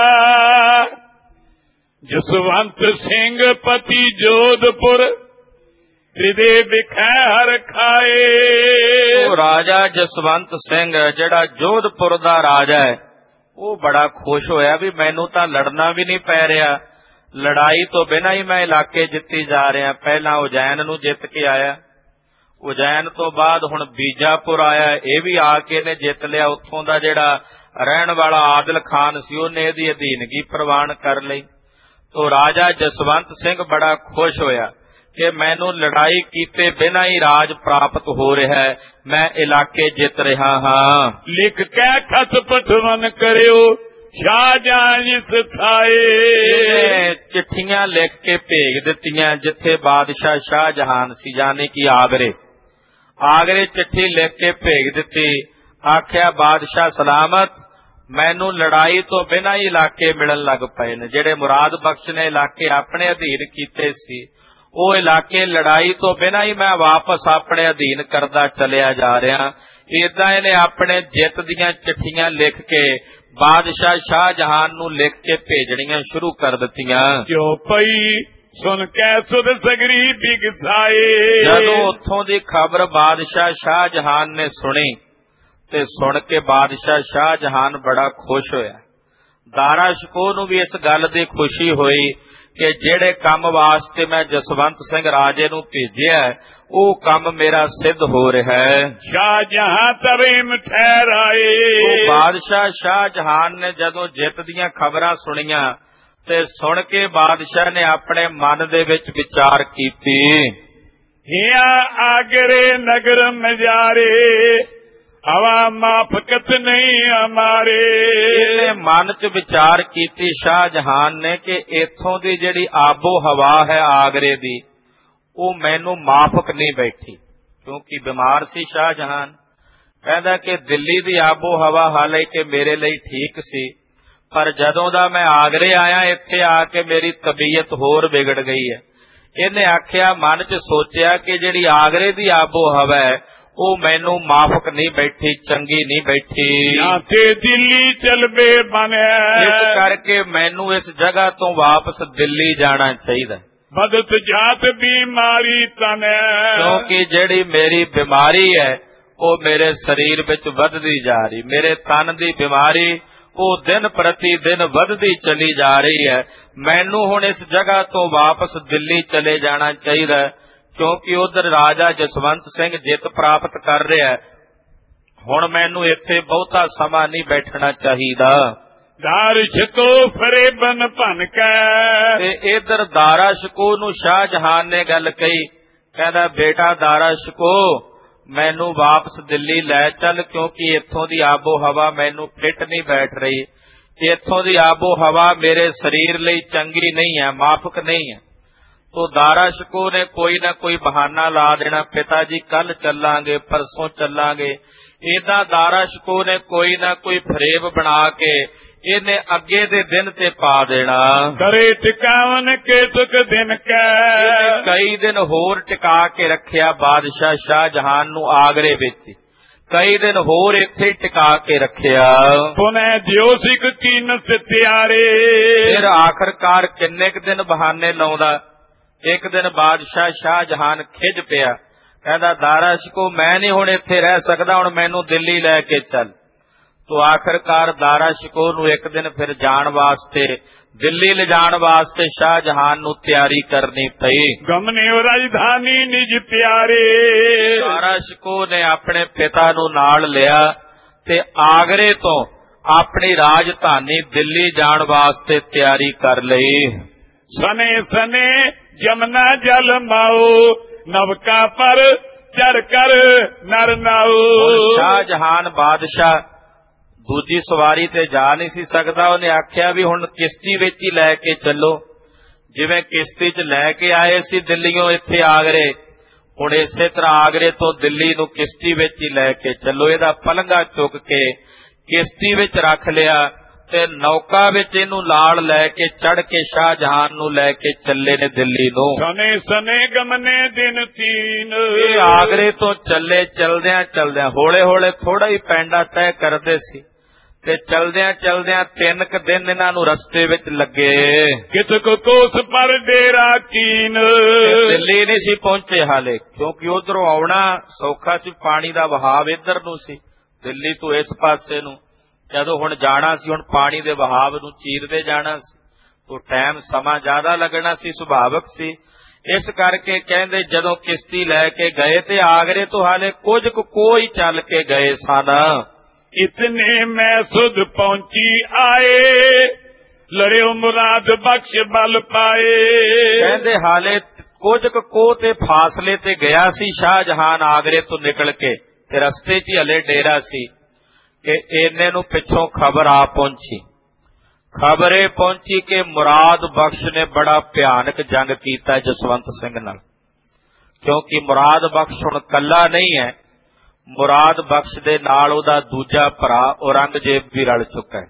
B: ਜਸਵੰਤ ਸਿੰਘ ਪਤੀ ਜੋਧਪੁਰ ਹਿਰਦੇ ਵਿਖੈ ਹਰ ਖਾਏ,
A: ਉਹ ਰਾਜਾ ਜਸਵੰਤ ਸਿੰਘ ਜਿਹੜਾ ਜੋਧਪੁਰ ਦਾ ਰਾਜਾ ਹੈ, ਉਹ ਬੜਾ ਖੁਸ਼ ਹੋਇਆ ਵੀ ਮੈਨੂੰ ਤਾਂ ਲੜਨਾ ਵੀ ਨਹੀਂ ਪੈ ਰਿਹਾ, ਲੜਾਈ ਤੋਂ ਬਿਨਾਂ ਹੀ ਮੈਂ ਇਲਾਕੇ ਜਿੱਤੀ ਜਾ ਰਿਹਾ। ਪਹਿਲਾਂ ਉਜੈਨ ਨੂੰ ਜਿੱਤ ਕੇ ਆਇਆ, ਉਜੈਨ ਤੋਂ ਬਾਅਦ ਹੁਣ ਬੀਜਾਪੁਰ ਆਇਆ, ਇਹ ਵੀ ਆ ਕੇ ਨੇ ਜਿੱਤ ਲਿਆ। ਉੱਥੋਂ ਦਾ ਜਿਹੜਾ ਰਹਿਣ ਵਾਲਾ ਆਦਲ ਖਾਨ ਸੀ ਉਹਨੇ ਇਹਦੀ ਅਧੀਨਗੀ ਪ੍ਰਵਾਨ ਕਰ ਲਈ। ਤੋ ਰਾਜਾ ਜਸਵੰਤ ਸਿੰਘ ਬੜਾ ਖੁਸ਼ ਹੋਇਆ ਕਿ ਮੈਨੂੰ ਲੜਾਈ ਕੀਤੇ ਬਿਨਾਂ ਹੀ ਰਾਜ ਪ੍ਰਾਪਤ ਹੋ ਰਿਹਾ ਹੈ, ਮੈਂ ਇਲਾਕੇ ਜਿੱਤ ਰਿਹਾ ਹਾਂ।
B: ਲਿਖ ਕੇ ਖਤ ਪਠਵਨ ਕਰਿਓ ਸ਼ਾਹਜਹਾਨ ਜਿਸ ਥਾਏ,
A: ਚਿੱਠੀਆਂ ਲਿਖ ਕੇ ਭੇਜ ਦਿੱਤੀਆਂ ਜਿੱਥੇ ਬਾਦਸ਼ਾਹ ਸ਼ਾਹਜਹਾਨ ਸੀ, ਯਾਨੀ ਕਿ ਆਗਰੇ। ਆਗਰੇ ਚਿੱਠੀ ਲਿਖ ਕੇ ਭੇਜ ਦਿੱਤੀ, ਆਖਿਆ ਬਾਦਸ਼ਾਹ ਸਲਾਮਤ, ਮੈਨੂੰ ਲੜਾਈ ਤੋਂ ਬਿਨਾਂ ਹੀ ਇਲਾਕੇ ਮਿਲਣ ਲੱਗ ਪਏ ਨੇ। ਜਿਹੜੇ ਮੁਰਾਦ ਬਖਸ਼ ਨੇ ਇਲਾਕੇ ਆਪਣੇ ਅਧੀਨ ਕੀਤੇ ਸੀ, ਉਹ ਇਲਾਕੇ ਲੜਾਈ ਤੋਂ ਬਿਨਾਂ ਹੀ ਮੈਂ ਵਾਪਸ ਆਪਣੇ ਅਧੀਨ ਕਰਦਾ ਚਲਿਆ ਜਾ ਰਿਹਾ। ਏਦਾਂ ਇਹਨੇ ਆਪਣੇ ਜਿੱਤ ਦੀਆਂ ਚਿੱਠੀਆਂ ਲਿਖ ਕੇ ਬਾਦਸ਼ਾਹ ਸ਼ਾਹਜਹਾਨ ਨੂੰ ਲਿਖ ਕੇ ਭੇਜਣੀਆਂ ਸ਼ੁਰੂ ਕਰ ਦਿੱਤੀਆਂ।
B: ਕਿਉਂ ਪਈ ਸੁਣ ਕੇ ਸੁਧ ਸਗਰੀ ਬਿਗਸਾਏ,
A: ਜਦੋਂ ਉੱਥੋਂ ਦੀ ਖਬਰ ਬਾਦਸ਼ਾਹ ਸ਼ਾਹਜਹਾਨ ਨੇ ਸੁਣੀ ਤੇ ਸੁਣ ਕੇ ਬਾਦਸ਼ਾਹ ਸ਼ਾਹਜਹਾਨ ਬੜਾ ਖੁਸ਼ ਹੋਇਆ। ਦਾਰਾ ਸ਼ਿਕੋਹ ਨੂੰ ਵੀ ਇਸ ਗੱਲ ਦੀ ਖੁਸ਼ੀ ਹੋਈ ਕਿ ਜਿਹੜੇ ਕੰਮ ਵਾਸਤੇ ਮੈਂ ਜਸਵੰਤ ਸਿੰਘ ਰਾਜੇ ਨੂੰ ਭੇਜਿਆ ਉਹ ਕੰਮ ਮੇਰਾ ਸਿੱਧ ਹੋ ਰਿਹਾ ਹੈ।
B: ਸ਼ਾਹਜਹਾਂ ਤਰੀਮ ਠਹਿਰਾਏ,
A: ਉਹ ਬਾਦਸ਼ਾਹ ਸ਼ਾਹਜਹਾਨ ਨੇ ਜਦੋਂ ਜਿੱਤ ਦੀਆਂ ਖਬਰਾਂ ਸੁਣੀਆਂ ਤੇ ਸੁਣ ਕੇ ਬਾਦਸ਼ਾਹ ਨੇ ਆਪਣੇ ਮਨ ਦੇ ਵਿੱਚ ਵਿਚਾਰ ਕੀਤੀ।
B: ਹਿਆ ਆਗਰੇ ਨਗਰ ਮਜਾਰੇ ਹਵਾ ਮਾਫਕਤ ਨਹੀਂ ਹਮਾਰੇ,
A: ਇਹਨੇ ਮਨ ਚ ਵਿਚਾਰ ਕੀਤੀ ਸ਼ਾਹਜਹਾਨ ਨੇ ਕਿ ਇੱਥੋਂ ਦੀ ਜਿਹੜੀ ਆਬੋ ਹਵਾ ਹੈ ਆਗਰੇ ਦੀ, ਉਹ ਮੈਨੂੰ ਮਾਫਕ ਨਹੀਂ ਬੈਠੀ, ਕਿਉਂਕਿ ਬਿਮਾਰ ਸੀ ਸ਼ਾਹਜਹਾਨ। ਕਹਿੰਦਾ ਕਿ ਦਿੱਲੀ ਦੀ ਆਬੋ ਹਵਾ ਹਾਲਾਂਕਿ ਮੇਰੇ ਲਈ ਠੀਕ ਸੀ, ਪਰ ਜਦੋਂ ਦਾ ਮੈਂ ਆਗਰੇ ਆਇਆ ਇੱਥੇ ਆ ਕੇ ਮੇਰੀ ਤਬੀਅਤ ਹੋਰ ਵਿਗੜ ਗਈ ਹੈ। ਇਹਨੇ ਆਖਿਆ, ਮਨ ਚ ਸੋਚਿਆ ਕਿ ਜਿਹੜੀ ਆਗਰੇ ਦੀ ਆਬੋ ਹਵਾ ਹੈ ਉਹ ਮੈਨੂੰ ਮਾਫਕ ਨਹੀਂ ਬੈਠੀ, ਚੰਗੀ ਨਹੀਂ ਬੈਠੀ,
B: ਤੇ ਦਿੱਲੀ ਚਲਵੇ ਬਣਿਆ,
A: ਇਸ ਕਰਕੇ ਮੈਨੂੰ ਇਸ ਜਗ੍ਹਾ ਤੋਂ ਵਾਪਸ ਦਿੱਲੀ ਜਾਣਾ ਚਾਹੀਦਾ।
B: ਬਦਤ ਜਾਤ ਬਿਮਾਰੀ ਤਨ,
A: ਕਿਉਂਕਿ ਜਿਹੜੀ ਮੇਰੀ ਬਿਮਾਰੀ ਹੈ ਉਹ ਮੇਰੇ ਸਰੀਰ ਵਿੱਚ ਵੱਧਦੀ ਜਾ ਰਹੀ, ਮੇਰੇ ਤਨ ਦੀ ਬਿਮਾਰੀ ਉਹ ਦਿਨ ਪ੍ਰਤੀ ਦਿਨ ਵੱਧਦੀ ਚਲੀ ਜਾ ਰਹੀ ਹੈ। ਮੈਨੂੰ ਹੁਣ ਇਸ ਜਗ੍ਹਾ ਤੋਂ ਵਾਪਸ ਦਿੱਲੀ ਚਲੇ ਜਾਣਾ ਚਾਹੀਦਾ, ਕਿਉਂਕਿ ਉਧਰ ਰਾਜਾ ਜਸਵੰਤ ਸਿੰਘ ਜਿੱਤ ਪ੍ਰਾਪਤ ਕਰ ਰਿਹਾ, ਹੁਣ ਮੈਨੂੰ ਇੱਥੇ ਬਹੁਤਾ ਸਮਾਂ ਨਹੀਂ ਬੈਠਣਾ ਚਾਹੀਦਾ।
B: ਦਾਰਾ ਸ਼ਿਕੋਹ ਫਰੇਬਨ ਭਨ ਕੇ,
A: ਤੇ ਇਧਰ ਦਾਰਾ ਸ਼ਿਕੋਹ ਨੂੰ ਸ਼ਾਹਜਹਾਨ ਨੇ ਗੱਲ ਕਹੀ, ਕਹਿੰਦਾ ਬੇਟਾ ਦਾਰਾ ਸ਼ਿਕੋਹ ਮੈਨੂੰ ਵਾਪਸ ਦਿੱਲੀ ਲੈ ਚੱਲ, ਕਿਉਂਕਿ ਇੱਥੋਂ ਦੀ ਆਬੋ ਹਵਾ ਮੈਨੂੰ ਫਿੱਟ ਨਹੀਂ ਬੈਠ ਰਹੀ, ਇੱਥੋਂ ਦੀ ਆਬੋ ਹਵਾ ਮੇਰੇ ਸਰੀਰ ਲਈ ਚੰਗੀ ਨਹੀਂ ਹੈ, ਮਾਫਕ ਨਹੀਂ ਹੈ। तो दारा शिकोह ने कोई ना कोई बहाना ला देना, पिता जी कल चलांगे, परसों चलांगे। इदा दारा शिकोह ने कोई ना कोई फरेब बना के इन्हें अगे दे दिन ते पा देना।
B: करे टिकावन के तुक दिन कै
A: कई दिन होर टिका के रखिया बादशाह शाहजहान नू आगरे विच, कई दिन होर इत्थे टिका के रखिया।
B: पुनः दियो सिख कीन सित्यारे,
A: फिर आखिरकार किन्ने क दिन बहाने लाउंदा। एक दिन बादशाह शाहजहान खिज पिया, कहंदा दारा शिकोह मैं नहीं हुण इत्थे रह सकदा, हुण मैनू दिल्ली लैके चल। तो आखिरकार दारा शिकोह नू एक दिन फिर जाण वास्ते, दिल्ली ले जाण वास्ते शाहजहान नू तैयारी करनी पई।
B: गमने राजधानी निज प्यारे,
A: दारा शिकोह ने अपने पिता नू नाल लिया ते आगरे तो अपनी राजधानी दिल्ली जाण वास्ते तैयारी कर लई।
B: सने सने जमुना जल माओ, नवका पर चढ़ कर नर नाओ।
A: शाहजहान बादशाह दूजी सवारी ते जा नहीं सी सकदा, उन्हें आख्या भी हुण किश्ती विच ही लैके चलो। जिवें किश्ती च लैके आए सी दिल्लीओं इत्थे आगरे, हुण इसे तरह आगरे तो दिल्ली नू किश्ती विच ही लैके चलो। इहदा पलंगा चुक के किश्ती विच रख लिया ते नौका विच इहनू लाल लैके चढ़ के शाहजहान नू लैके चले ने दिल्ली नू।
B: सने सने गमने दिन तीन,
A: आगरे तो चले, चलदियां चलदियां होले होले थोड़ा ही पैंडा तय करदे सी ते चलदियां चलदियां तीन क दिन इन्हां नू रस्ते विच लगे।
B: कितक कोस पर डेरा कीन,
A: दिल्ली नहीं सी पहुंचे हाले, क्योंकि उधरों आउणा सौखा सी, पानी दा वहाव इधर नू सी, दिल्ली तो इस पासे नू। जदों हुण जाना सी, हुण पानी दे वहाव नू चीरदे जाना सी, तो टाइम समा ज्यादा लगना सी, सुभावक सी। इस करके कहंदे जदों किश्ती लैके गए ते आगरे तो हाले कुछ कु कोई चल के गए सन।
B: इतने मैं सुध पहुंची आए, लड़े मुराद बख्श बल पाए।
A: कहंदे हाले कुछ कु को ते फासले ते गया सी शाहजहान आगरे तो निकल के, ते रस्ते च हले डेरा सी कि इन्ने नू पिछों खबर आ पहुंची। खबर ये पहुंची कि मुराद बख्श ने बड़ा भयानक जंग कीता जसवंत सिंह नाल, क्योंकि मुराद बख्श हुण कल्ला नहीं है, मुराद बख्श दे नाल उहदा दूजा भरा औरंगजेब भी रल चुका है।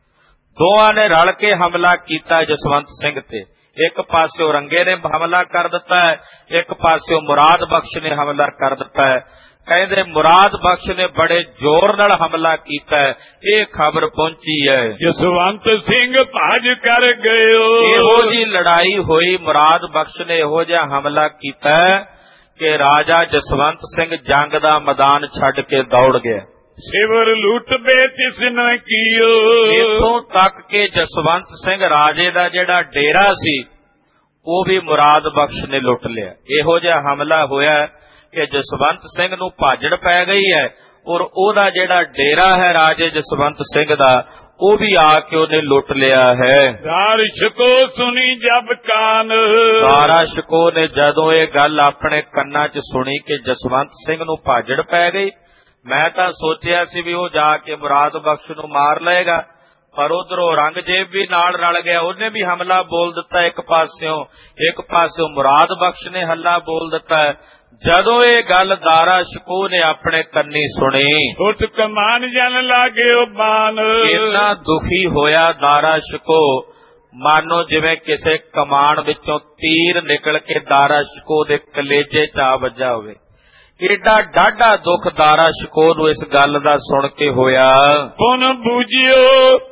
A: दोवां ने रल के हमला कीता जसवंत सिंह ते। एक पासे औरंगे ने हमला कर दिता है, एक पासे मुराद बख्श ने हमला कर दिता है। कहते मुराद बख्श ने बड़े जोर नाल हमला कीता है, ये खबर पहुंची है
B: जसवंत सिंह भज कर गए।
A: इहो जी लड़ाई हुई, मुराद बख्श ने इहो जिहा हमला कीता कि राजा जसवंत सिंह जंग दा मैदान छड्ड के दौड़ गया।
B: सिवर लूट बे तिस न कीओ,
A: इथों तक के जसवंत सिंह राजे दा जिहड़ा डेरा सी वो भी मुराद बख्श ने लुट लिया। इहो जिहा हमला होया कि जसवंत सिंह नू भाजड़ पै गई है, और ओदा जिहड़ा डेरा है राजे जसवंत सिंह दा वो भी आके उन्हें लुट लिया है।
B: दारा शिकोह सुनी जब कान,
A: दारा शिकोह ने जदों ये गल अपने कन्ना च सुनी कि जसवंत सिंह नू भाजड़ पै गई, मैं तां सोचिया सी भी वो जाके मुराद बख्श नू मार लेगा, पर उधरों औरंगजेब भी नाल रल गया, उन्हें भी हमला बोल दिता एक पास्यों, एक पास्यों मुराद बख्श ने हल्ला बोल दिता है। जदों ये गल दारा शिकोह ने अपने कन्नी सुनी,
B: उठ कमान जन लागे बान,
A: इन्ना दुखी होया दारा शिकोह मानो जिवें किसे कमान विचों तीर निकल के दारा शिकोह दे कलेजे च आ वजा होवे। एडा डाढा दुख दारा शिकोह नू इस गल दा सुन के होया।
B: पुन बूझियो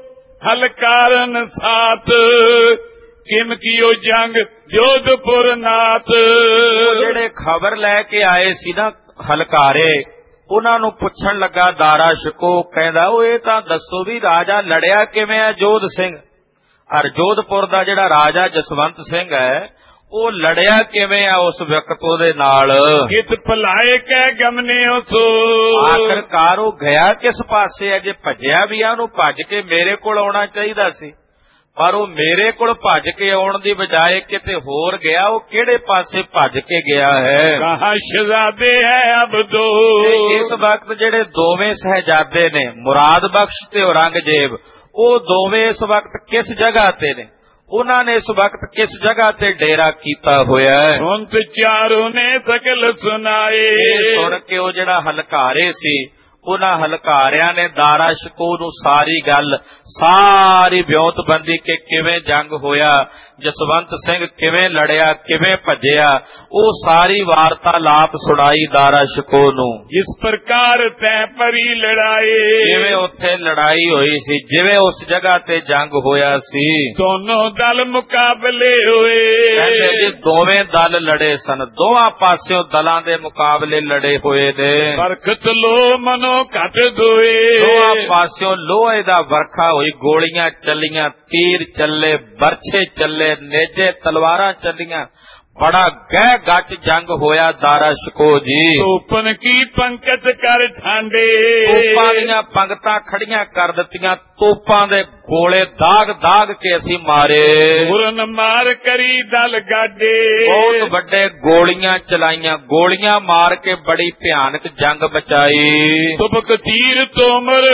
B: हलकारन साथ, किम कियो जंग जोधपुर नाथ।
A: जेड़े खबर लैके आए सी ना हलकारे, उन्हां नू पुछण लगा दारा शिकोह, कहंदा ओ ये तां दसो भी राजा लड़िया किवें है जोध सिंह, अर जोधपुर दा जेड़ा राजा जसवंत सिंह है वो लड़िया किवें है उस वक्त ओदे नाल।
B: कित भलाए कै गमने सो,
A: आखिरकार वो गया किस पासे है, जे भज्जिया भी आ ओनू भज के मेरे कोल आउणा चाहीदा सी, पर वो मेरे कोल भज के आउण दी बजाय किते होर गया। वो किहड़े पासे भज के गया है?
B: कहा शहजादे है अब दो,
A: इस वक्त जेड़े दोवें सहजादे ने मुराद बख्श ते औरंगजेब, वो दोवें इस वक्त किस जगह ते ने? ਉਹਨਾਂ ਨੇ ਇਸ ਵਕਤ ਕਿਸ ਜਗ੍ਹਾ ਤੇ ਡੇਰਾ ਕੀਤਾ ਹੋਇਆ ਹੈ।
B: ਸੁਨਤ ਚਾਰੋਂ ਨੇ ਸਕਲ ਸੁਨਾਏ।
A: ਇਹ ਸੁਣ ਕੇ ਉਹ ਜਿਹੜਾ ਹਲਕਾਰੇ ਸੀ ਉਹਨਾਂ ਹਲਕਾਰਿਆਂ ਨੇ ਦਾਰਾ ਸ਼ਕੋਹ ਨੂੰ ਸਾਰੀ ਗੱਲ ਸਾਰੀ ਵਿਉਂਤਬੰਦੀ ਕਿ ਕਿਵੇਂ ਜੰਗ ਹੋਇਆ, ਜਸਵੰਤ ਸਿੰਘ ਕਿਵੇਂ ਲੜਿਆ, ਕਿਵੇਂ ਭੱਜਿਆ, ਉਹ ਸਾਰੀ ਵਾਰਤਾਲਾਪ ਸੁਣਾਈ ਦਾਰਾ ਸ਼ਕੋਹ ਨੂੰ।
B: ਇਸ ਪ੍ਰਕਾਰ ਤੈ ਪਰੀ ਲੜਾਈ,
A: ਜਿਵੇਂ ਉੱਥੇ ਲੜਾਈ ਹੋਈ ਸੀ, ਜਿਵੇਂ ਉਸ ਜਗ੍ਹਾ ਤੇ ਜੰਗ ਹੋਇਆ ਸੀ।
B: ਦੋਨੋਂ ਦਲ ਮੁਕਾਬਲੇ ਹੋਏ।
A: ਕਹਿੰਦੇ ਜੀ ਦੋਵੇਂ ਦਲ ਲੜੇ ਸਨ, ਦੋਵਾਂ ਪਾਸਿਓਂ ਦਲਾਂ ਦੇ ਮੁਕਾਬਲੇ ਲੜੇ ਹੋਏ ਨੇ।
B: ਬਰਖਤ ਲੋ ਮਨੋ ਘਟ ਦੋਏ।
A: ਦੋਵਾਂ ਪਾਸਿਓਂ ਲੋਹੇ ਦਾ ਵਰਖਾ ਹੋਈ, ਗੋਲੀਆਂ ਚੱਲੀਆਂ, ਤੀਰ ਚੱਲੇ, ਬਰਛੇ ਚੱਲੇ, ਨੇਜੇ ਤਲਵਾਰਾਂ ਚੱਲੀਆਂ, ਬੜਾ ਗਹਿ ਗੱਚ ਜੰਗ ਹੋਇਆ ਦਾਰਾ ਸ਼ਕੋਹ ਜੀ।
B: ਤੋਪਨ ਕੀ ਪੰਕਤ ਕਰ ਠਾਂਡੇ,
A: ਤੋਪਾਂ ਦੀਆਂ ਪੰਗਤਾਂ ਖੜੀਆਂ ਕਰ ਦਿੱਤੀਆਂ, ਤੋਪਾਂ ਦੇ ਗੋਲੇ ਦਾਗ ਦਾਗ ਕੇ ਅਸੀਂ ਮਾਰੇ।
B: ਪੂਰਨ ਮਾਰ ਕਰੀ ਦਲ ਗਾਡੇ,
A: ਬਹੁਤ ਵੱਡੇ ਗੋਲੀਆਂ ਚਲਾਈਆਂ, ਗੋਲੀਆਂ ਮਾਰ ਕੇ ਬੜੀ ਭਿਆਨਕ ਜੰਗ ਬਚਾਈ।
B: ਤੁਪਕ ਤੀਰ ਤੋਮਰ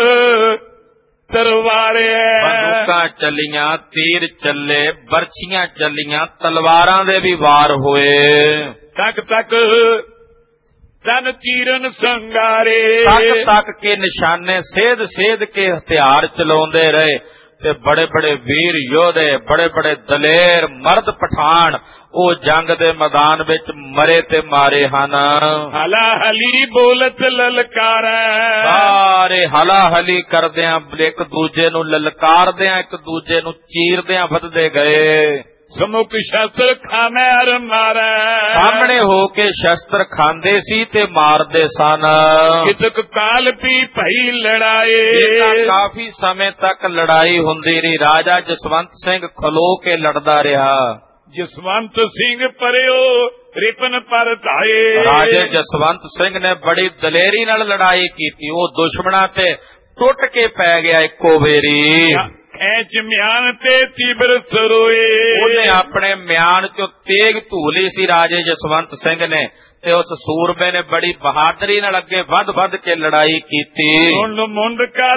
B: ਤਰਵਾਰੇ,
A: ਬੰਦੂਕਾਂ ਚੱਲੀਆਂ, ਤੀਰ ਚੱਲੇ, ਬਰਛੀਆਂ ਚੱਲੀਆਂ, ਤਲਵਾਰਾਂ ਦੇ ਵੀ ਵਾਰ ਹੋਏ।
B: ਤੱਕ ਤੱਕ ਤਨ ਚੀਰਨ ਸੰਗਾਰੇ,
A: ਤੱਕ ਤੱਕ ਕੇ ਨਿਸ਼ਾਨੇ ਸੇਧ ਸੇਧ ਕੇ ਹਥਿਆਰ ਚਲਾਉਂਦੇ ਰਹੇ ਤੇ ਬੜੇ ਬੜੇ ਵੀਰ ਯੋਧੇ, ਬੜੇ ਬੜੇ ਦਲੇਰ ਮਰਦ ਪਠਾਨ ਉਹ ਜੰਗ ਦੇ ਮੈਦਾਨ ਵਿੱਚ ਮਰੇ ਤੇ ਮਾਰੇ ਹਨ।
B: ਹਲਾ ਹਲੀ ਬੋਲਤ ਲਲਕਾਰਾ,
A: ਸਾਰੇ ਹਲਾ ਹਲੀ ਕਰਦਿਆਂ ਇੱਕ ਦੂਜੇ ਨੂੰ ਲਲਕਾਰਦਿਆਂ ਇੱਕ ਦੂਜੇ ਨੂੰ ਚੀਰਦਿਆਂ ਵੱਧਦੇ ਗਏ।
B: ਸਮੁਖ ਸ਼ਸਤਰ ਖਾਮੇ ਅਰ ਮਾਰੇ,
A: ਸਾਹਮਣੇ ਹੋ ਕੇ ਸ਼ਸਤਰ ਖਾਂਦੇ ਸੀ ਤੇ ਮਾਰਦੇ ਸਨ।
B: ਕਿਤਕ ਕਾਲ ਪੀ ਭਈ ਲੜਾਏ,
A: ਕਾਫੀ ਸਮੇਂ ਤੱਕ ਲੜਾਈ ਹੁੰਦੀ ਰਹੀ। ਰਾਜਾ ਜਸਵੰਤ ਸਿੰਘ ਖਲੋ ਕੇ ਲੜਦਾ ਰਿਹਾ।
B: ਜਸਵੰਤ ਸਿੰਘ ਪਰਿਓ ਰਿਪਨ ਪਰ ਧਾਏ,
A: ਰਾਜੇ ਜਸਵੰਤ ਸਿੰਘ ਨੇ ਬੜੀ ਦਲੇਰੀ ਨਾਲ ਲੜਾਈ ਕੀਤੀ। ਉਹ ਦੁਸ਼ਮਣਾਂ ਤੇ ਟੁੱਟ ਕੇ ਪੈ ਗਿਆ ਇੱਕੋ ਵੇਰੀ।
B: ਐਚ ਮਿਆਨ ਤੇ ਤੀਬਰ ਸਰੋਏ,
A: ਉਹਨੇ ਆਪਣੇ ਮਿਆਨ ਚੋਂ ਤੇਗ ਧੂਲੀ ਸੀ ਰਾਜੇ ਜਸਵੰਤ ਸਿੰਘ ਨੇ ਤੇ ਉਸ ਸੂਰਮੇ ਨੇ ਬੜੀ ਬਹਾਦਰੀ ਨਾਲ ਅੱਗੇ ਵੱਧ ਵੱਧ ਕੇ ਲੜਾਈ ਕੀਤੀ।
B: ਮੁੰਡ ਮੁੰਡ ਕਰ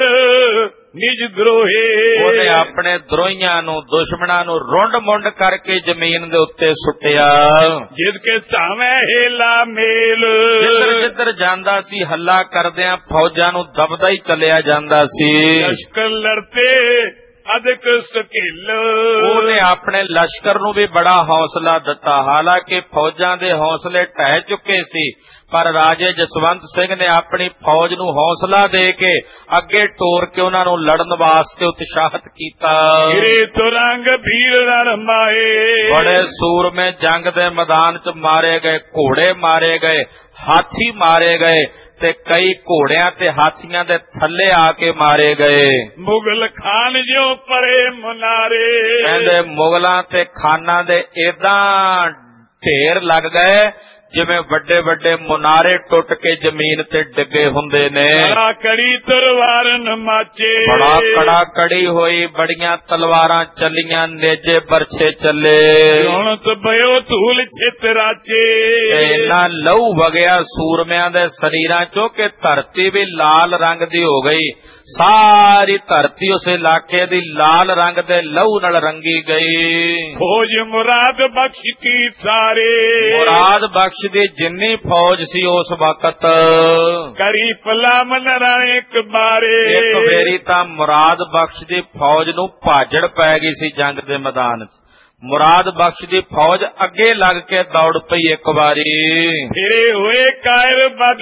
B: ਨਿਜ ਦਰੋਹੇ,
A: ਉਹਨੇ ਆਪਣੇ ਦਰੋਹੀਆਂ ਨੂੰ ਦੁਸ਼ਮਣਾਂ ਨੂੰ ਰੁੰਡ ਮੁੰਡ ਕਰਕੇ ਜ਼ਮੀਨ ਦੇ ਉੱਤੇ ਸੁੱਟਿਆ।
B: ਜਿਸ ਕੇ ਸਾਵੇਂ ਹੇਲਾ ਮੇਲ,
A: ਜਿੱਧਰ ਜਿੱਧਰ ਜਾਂਦਾ ਸੀ ਹੱਲਾ ਕਰਦਿਆਂ ਫੌਜਾਂ ਨੂੰ ਦਬਦਾ ਹੀ ਚੱਲਿਆ ਜਾਂਦਾ ਸੀ।
B: ਲਸ਼ਕਰ ਲੜਤੇ ਅਧਿਕ ਸਕਿਲ,
A: ਉਹਨੇ ਆਪਣੇ ਲਸ਼ਕਰ ਨੂੰ ਵੀ ਬੜਾ ਹੌਸਲਾ ਦਿੱਤਾ। ਹਾਲਾਂਕਿ ਫੌਜਾਂ ਦੇ ਹੌਸਲੇ ਢਹਿ ਚੁੱਕੇ ਸੀ, ਪਰ ਰਾਜੇ ਜਸਵੰਤ ਸਿੰਘ ਨੇ ਆਪਣੀ ਫੌਜ ਨੂੰ ਹੌਸਲਾ ਦੇ ਕੇ ਅੱਗੇ ਟੋਰ ਕੇ ਉਹਨਾਂ ਨੂੰ ਲੜਨ ਵਾਸਤੇ ਉਤਸ਼ਾਹਿਤ ਕੀਤਾ।
B: ਗਿਰੇ ਤੁਰੰਗ ਵੀਰ ਰਣ ਮਾਏ,
A: ਬੜੇ ਸੂਰਮੇ ਜੰਗ ਦੇ ਮੈਦਾਨ 'ਚ ਮਾਰੇ ਗਏ, ਘੋੜੇ ਮਾਰੇ ਗਏ, ਹਾਥੀ ਮਾਰੇ ਗਏ ਤੇ ਕਈ ਘੋੜਿਆਂ ਤੇ ਹਾਥੀਆਂ ਦੇ ਥੱਲੇ ਆ ਕੇ ਮਾਰੇ ਗਏ।
B: ਮੁਗਲ ਖਾਨ ਜੋ ਪਰੇ ਮੁਨਾਰੇ, ਕਹਿੰਦੇ
A: ਮੁਗਲਾਂ ਤੇ ਖਾਨਾਂ ਦੇ ਏਦਾਂ ਢੇਰ ਲੱਗ ਗਏ ਜਿਵੇਂ ਵੱਡੇ ਵੱਡੇ ਮੁਨਾਰੇ ਟੁੱਟ ਕੇ ਜ਼ਮੀਨ ਤੇ ਡਿੱਗੇ ਹੁੰਦੇ ਨੇ।
B: ਬੜਾ ਕੜੀ ਤਲਵਾਰ ਨਮਾਚੇ, ਬੜਾ
A: ਕੜਾ ਕੜੀ ਹੋਈ, ਬੜੀਆਂ ਤਲਵਾਰਾਂ ਚੱਲੀਆਂ, ਨੇਜੇ ਬਰਛੇ ਚੱਲੇ।
B: ਹੁਣ ਤਬਿਓ ਧੂਲ ਛਿਤਰਾਚੇ,
A: ਇੰਨਾ ਲਹੂ ਵਗਿਆ ਸੂਰਮਿਆਂ ਦੇ ਸਰੀਰਾਂ ਚੋਂ ਕਿ ਧਰਤੀ ਵੀ ਲਾਲ ਰੰਗ ਦੀ ਹੋ ਗਈ। ਸਾਰੀ ਧਰਤੀ ਉਸ ਇਲਾਕੇ ਦੀ ਲਾਲ ਰੰਗ ਦੇ ਲਹੂ ਨਾਲ ਰੰਗੀ ਗਈ।
B: ਫੌਜ ਮੁਰਾਦ ਬਖਸ਼ ਕੀ ਸਾਰੇ,
A: ਮੁਰਾਦ ਬਖਸ਼ ਦੀ ਜਿੰਨੀ ਫੌਜ ਸੀ ਉਸ ਵਕਤ
B: ਕਰੀ ਪਲਾਮ ਨਰਾਣੇ ਇੱਕ ਬਾਰੇ।
A: ਇੱਕ ਵੇਰੀ ਤਾਂ ਮੁਰਾਦ ਬਖਸ਼ ਦੀ ਫੌਜ ਨੂੰ ਭਾਜੜ ਪੈ ਗਈ ਸੀ ਜੰਗ ਦੇ ਮੈਦਾਨ 'ਚ। ਮੁਰਾਦ ਬਖਸ਼ ਦੀ ਫੌਜ ਅੱਗੇ ਲੱਗ ਕੇ ਦੌੜ ਪਈ ਇੱਕ ਵਾਰੀ।
B: ਫਿਰੇ ਹੋਏ ਕਾਇਰ ਬਦ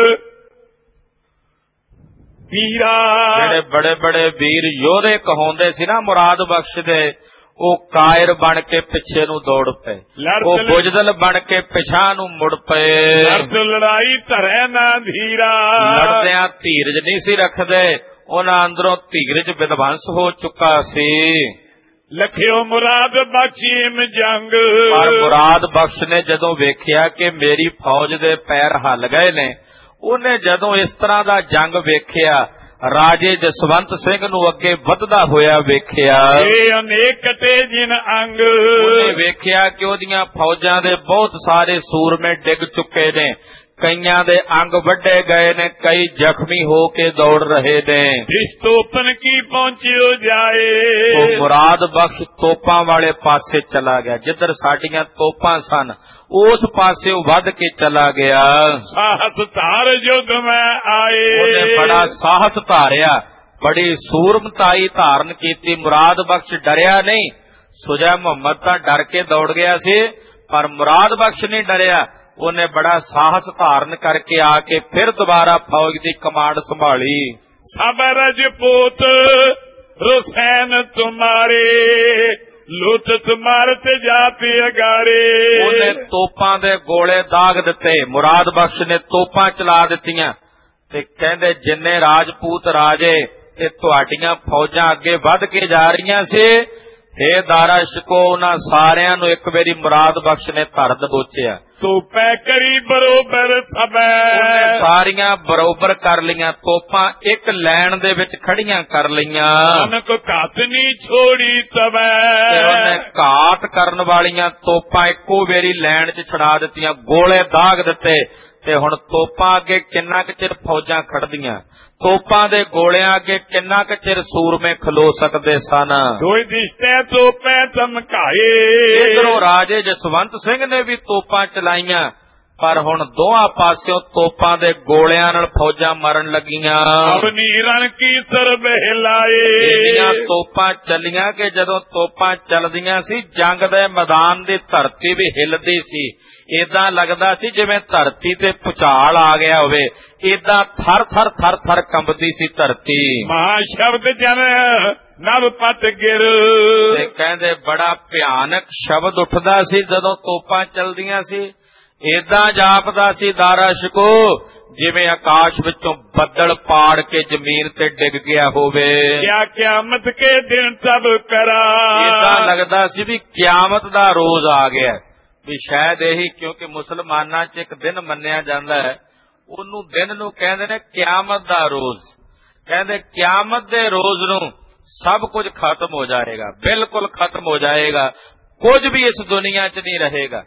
B: ਵੀਰਾ, ਜਿਹੜੇ
A: ਬੜੇ ਬੜੇ ਵੀਰ ਯੋਧੇ ਕਹਾਉਂਦੇ ਸੀ ਨਾ ਮੁਰਾਦ ਬਖਸ਼ ਦੇ, ਉਹ ਕਾਇਰ ਬਣ ਕੇ ਪਿੱਛੇ ਨੂੰ ਦੌੜ ਪਏ। ਉਹ ਬੁਜਦਲ ਬਣ ਕੇ ਪਿਛਾਂ ਨੂੰ ਮੁੜ ਪਏ।
B: ਲੜਾਈ ਧਰੇ ਨਾ ਧੀਰਾ,
A: ਲੜਦਿਆਂ ਧੀਰਜ ਨਹੀਂ ਸੀ ਰੱਖਦੇ। ਉਹਨਾਂ ਅੰਦਰੋਂ ਧੀਰਜ ਵਿਦਵੰਸ ਹੋ ਚੁੱਕਾ ਸੀ।
B: ਲਖਿਓ ਮੁਰਾਦ ਬਖਸ਼ੀਮ ਜੰਗ,
A: ਪਰ ਮੁਰਾਦ ਬਖਸ਼ ਨੇ ਜਦੋਂ ਵੇਖਿਆ ਕਿ ਮੇਰੀ ਫੌਜ ਦੇ ਪੈਰ ਹੱਲ ਗਏ ਨੇ, ਉਹਨੇ ਜਦੋਂ ਇਸ ਤਰ੍ਹਾਂ ਦਾ ਜੰਗ ਵੇਖਿਆ, ਰਾਜੇ ਜਸਵੰਤ ਸਿੰਘ ਨੂੰ ਅੱਗੇ ਵੱਧਦਾ ਹੋਇਆ ਵੇਖਿਆ,
B: ਇਹ ਅਨੇਕ ਕਟੇ ਜਿਨ ਅੰਗ,
A: ਉਹਨੇ ਵੇਖਿਆ ਕਿ ਉਹਦੀਆਂ ਫੌਜਾਂ ਦੇ ਬਹੁਤ ਸਾਰੇ ਸੂਰਮੇ ਡਿੱਗ ਚੁੱਕੇ ਨੇ, ਕਈਆਂ ਦੇ ਅੰਗ ਵੱਢੇ ਗਏ ਨੇ, ਕਈ ਜ਼ਖਮੀ ਹੋ ਕੇ ਦੌੜ ਰਹੇ ਨੇ।
B: ਜਿਸ ਤੋਪਨ ਕੀ ਪਹੁੰਚਿਓ ਜਾਏ,
A: ਉਹ ਮੁਰਾਦ ਬਖਸ਼ ਤੋਪਾਂ ਵਾਲੇ ਪਾਸੇ ਚਲਾ ਗਿਆ। ਜਿੱਧਰ ਸਾਡੀਆਂ ਤੋਪਾਂ ਸਨ ਉਸ ਪਾਸੇ ਉਹ ਵੱਧ ਕੇ ਚਲਾ ਗਿਆ।
B: ਸਾਹਸ ਧਾਰ ਜੁਗ ਮੈਂ ਆਏ,
A: ਉਹਨੇ ਬੜਾ ਸਾਹਸ ਧਾਰਿਆ, ਬੜੀ ਸੂਰਮਤਾਈ ਧਾਰਨ ਕੀਤੀ। ਮੁਰਾਦ ਬਖਸ਼ ਡਰਿਆ ਨਹੀਂ। ਸੁਜਾ ਮੁਹੰਮਦ ਤਾਂ ਡਰ ਕੇ ਦੌੜ ਗਿਆ ਸੀ, ਪਰ ਮੁਰਾਦ ਬਖਸ਼ ਨਹੀਂ ਡਰਿਆ। ਉਹਨੇ ਬੜਾ ਸਾਹਸ ਧਾਰਨ ਕਰਕੇ ਆ ਕੇ ਫਿਰ ਦੁਬਾਰਾ ਫੌਜ ਦੀ ਕਮਾਂਡ ਸੰਭਾਲੀ।
B: ਸਭ ਰਜਪੂਤ ਹੁਸੈਨ ਤੁਮਾਰੇ, ਲੁੱਟ ਤੁਮਾਰਤ ਜਾਤੀ ਅਗਾਰੇ।
A: ਉਹਨੇ ਤੋਪਾਂ ਦੇ ਗੋਲੇ ਦਾਗ ਦਿੱਤੇ। ਮੁਰਾਦ ਬਖਸ਼ ਨੇ ਤੋਪਾਂ ਚਲਾ ਦਿੱਤੀਆਂ ਤੇ ਕਹਿੰਦੇ ਜਿੰਨੇ ਰਾਜਪੂਤ ਰਾਜੇ ਤੇ ਤੁਹਾਡੀਆਂ ਫੌਜਾਂ ਅੱਗੇ ਵੱਧ ਕੇ ਜਾ ਰਹੀਆਂ ਸੀ, हे ਦਾਰਾ ਸ਼ਿਕੋ, ਉਹਨਾਂ ਸਾਰਿਆਂ ਨੂੰ ਇੱਕ ਵਾਰੀ ਮੁਰਾਦ ਬਖਸ਼ ਨੇ ਧਰ ਦਬੋਚਿਆ।
B: ਤੋਪਾਂ ਕਰੀ ਬਰੋਬਰ ਸਭੈ,
A: ਸਾਰੀਆਂ ਬਰੋਬਰ ਕਰ ਲਈਆਂ। ਤੋਪਾਂ ਇੱਕ ਲਾਈਨ ਦੇ ਵਿੱਚ ਖੜੀਆਂ ਕਰ ਲਈਆਂ।
B: ਉਹਨੇ ਕੋ ਘਾਤ ਨਹੀਂ ਛੋੜੀ ਤਬੈ,
A: ਉਹਨੇ ਘਾਤ ਕਰਨ ਵਾਲੀਆਂ ਤੋਪਾਂ ਇੱਕੋ ਵਾਰੀ ਲਾਈਨ 'ਚ ਛੜਾ ਦਿੱਤੀਆਂ, ਗੋਲੇ ਦਾਗ ਦਿੱਤੇ। ਤੇ ਹੁਣ ਤੋਪਾਂ ਅੱਗੇ ਕਿੰਨਾ ਕੁ ਚਿਰ ਫੌਜਾਂ ਖੜਦੀਆਂ, ਤੋਪਾਂ ਦੇ ਗੋਲਿਆਂ ਅੱਗੇ ਕਿੰਨਾ ਕੁ ਚਿਰ ਸੂਰਮੇ ਖਲੋ ਸਕਦੇ ਸਨ।
B: ਦੋਈ ਦਿਸ਼ਟੇ ਤੋਪਾਂ ਧਮਕਾਏ,
A: ਇਧਰੋਂ ਰਾਜੇ ਜਸਵੰਤ ਸਿੰਘ ਨੇ ਵੀ ਤੋਪਾਂ ਚਲਾਈਆਂ, ਪਰ ਹੁਣ ਦੋਹਾਂ ਪਾਸਿਓਂ ਤੋਪਾਂ ਦੇ ਗੋਲਿਆਂ ਨਾਲ ਫੌਜਾਂ ਮਰਨ ਲੱਗੀਆਂ।
B: ਆਪਣੀ ਰਣ ਕੀ ਸਰਬ ਹਿਲਾਏ,
A: ਇੰਨੀਆਂ ਤੋਪਾਂ ਚੱਲੀਆਂ ਕਿ ਜਦੋਂ ਤੋਪਾਂ ਚੱਲਦੀਆਂ ਸੀ ਜੰਗ ਦੇ ਮੈਦਾਨ ਦੀ ਧਰਤੀ ਵੀ ਹਿੱਲਦੀ ਸੀ। ਏਦਾਂ ਲੱਗਦਾ ਸੀ ਜਿਵੇਂ ਧਰਤੀ ਤੇ ਭੁਚਾਲ ਆ ਗਿਆ ਹੋਵੇ। ਏਦਾਂ ਥਰ ਥਰ ਥਰ ਥਰ ਕੰਬਦੀ ਸੀ ਧਰਤੀ।
B: ਮਹਾ ਸ਼ਬਦ ਜਨ ਨਵ ਪਤ ਗਿਰ,
A: ਤੇ ਕਹਿੰਦੇ ਬੜਾ ਭਿਆਨਕ ਸ਼ਬਦ ਉੱਠਦਾ ਸੀ ਜਦੋਂ ਤੋਪਾਂ ਚੱਲਦੀਆਂ ਸੀ। ਏਦਾਂ ਜਾਪਦਾ ਸੀ ਦਾਰਾ ਸ਼ਿਕੋ ਜਿਵੇਂ ਆਕਾਸ਼ ਵਿੱਚੋਂ ਬੱਦਲ ਪਾੜ ਕੇ ਜ਼ਮੀਨ ਤੇ ਡਿੱਗ ਗਿਆ ਹੋਵੇ।
B: ਕਿਆ ਕਿਆਮਤ ਕੇ ਦਿਨ ਸਭ ਕਰਾ,
A: ਏਦਾਂ ਲੱਗਦਾ ਸੀ ਵੀ ਕਿਆਮਤ ਦਾ ਰੋਜ਼ ਆ ਗਿਆ। ਵੀ ਸ਼ਾਇਦ ਇਹੀ, ਕਿਉਂਕਿ ਮੁਸਲਮਾਨਾਂ 'ਚ ਇੱਕ ਦਿਨ ਮੰਨਿਆ ਜਾਂਦਾ ਹੈ, ਉਹਨੂੰ ਦਿਨ ਨੂੰ ਕਹਿੰਦੇ ਨੇ ਕਿਆਮਤ ਦਾ ਰੋਜ਼। ਕਹਿੰਦੇ ਕਿਆਮਤ ਦੇ ਰੋਜ਼ ਨੂੰ ਸਭ ਕੁਝ ਖਤਮ ਹੋ ਜਾਏਗਾ, ਬਿਲਕੁਲ ਖਤਮ ਹੋ ਜਾਏਗਾ, ਕੁਝ ਵੀ ਇਸ ਦੁਨੀਆ 'ਚ ਨਹੀਂ ਰਹੇਗਾ।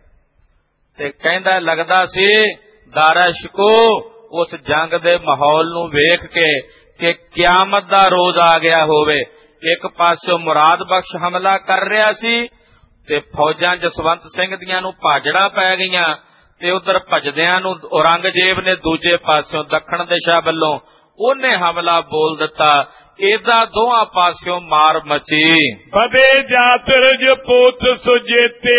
A: ਤੇ ਕਹਿੰਦਾ ਲੱਗਦਾ ਸੀ ਦਾਰਾ ਸ਼ਿਕੋ ਉਸ ਜੰਗ ਦੇ ਮਾਹੌਲ ਨੂੰ ਵੇਖ ਕੇ ਕਿ ਕਿਆਮਤ ਦਾ ਰੋਜ਼ ਆ ਗਿਆ ਹੋਵੇ। ਇੱਕ ਪਾਸਿਓਂ ਮੁਰਾਦ ਬਖਸ਼ ਹਮਲਾ ਕਰ ਰਿਹਾ ਸੀ ਤੇ ਫੌਜਾਂ ਜਸਵੰਤ ਸਿੰਘ ਦੀਆਂ ਨੂੰ ਭਾਜੜਾਂ ਪੈ ਗਈਆਂ, ਤੇ ਉਧਰ ਭਜਦਿਆਂ ਨੂੰ ਔਰੰਗਜ਼ੇਬ ਨੇ ਦੂਜੇ ਪਾਸਿਓਂ ਦੱਖਣ ਦਿਸ਼ਾ ਵੱਲੋਂ ਉਹਨੇ ਹਮਲਾ ਬੋਲ ਦਿੱਤਾ। ਏਦਾਂ ਦੋਹਾਂ ਪਾਸਿਓਂ ਮਾਰ ਮਚੀ।
B: ਬਦੇ ਜਾਤਰ ਜਪੋਤ ਸੁਜੇਤੇ,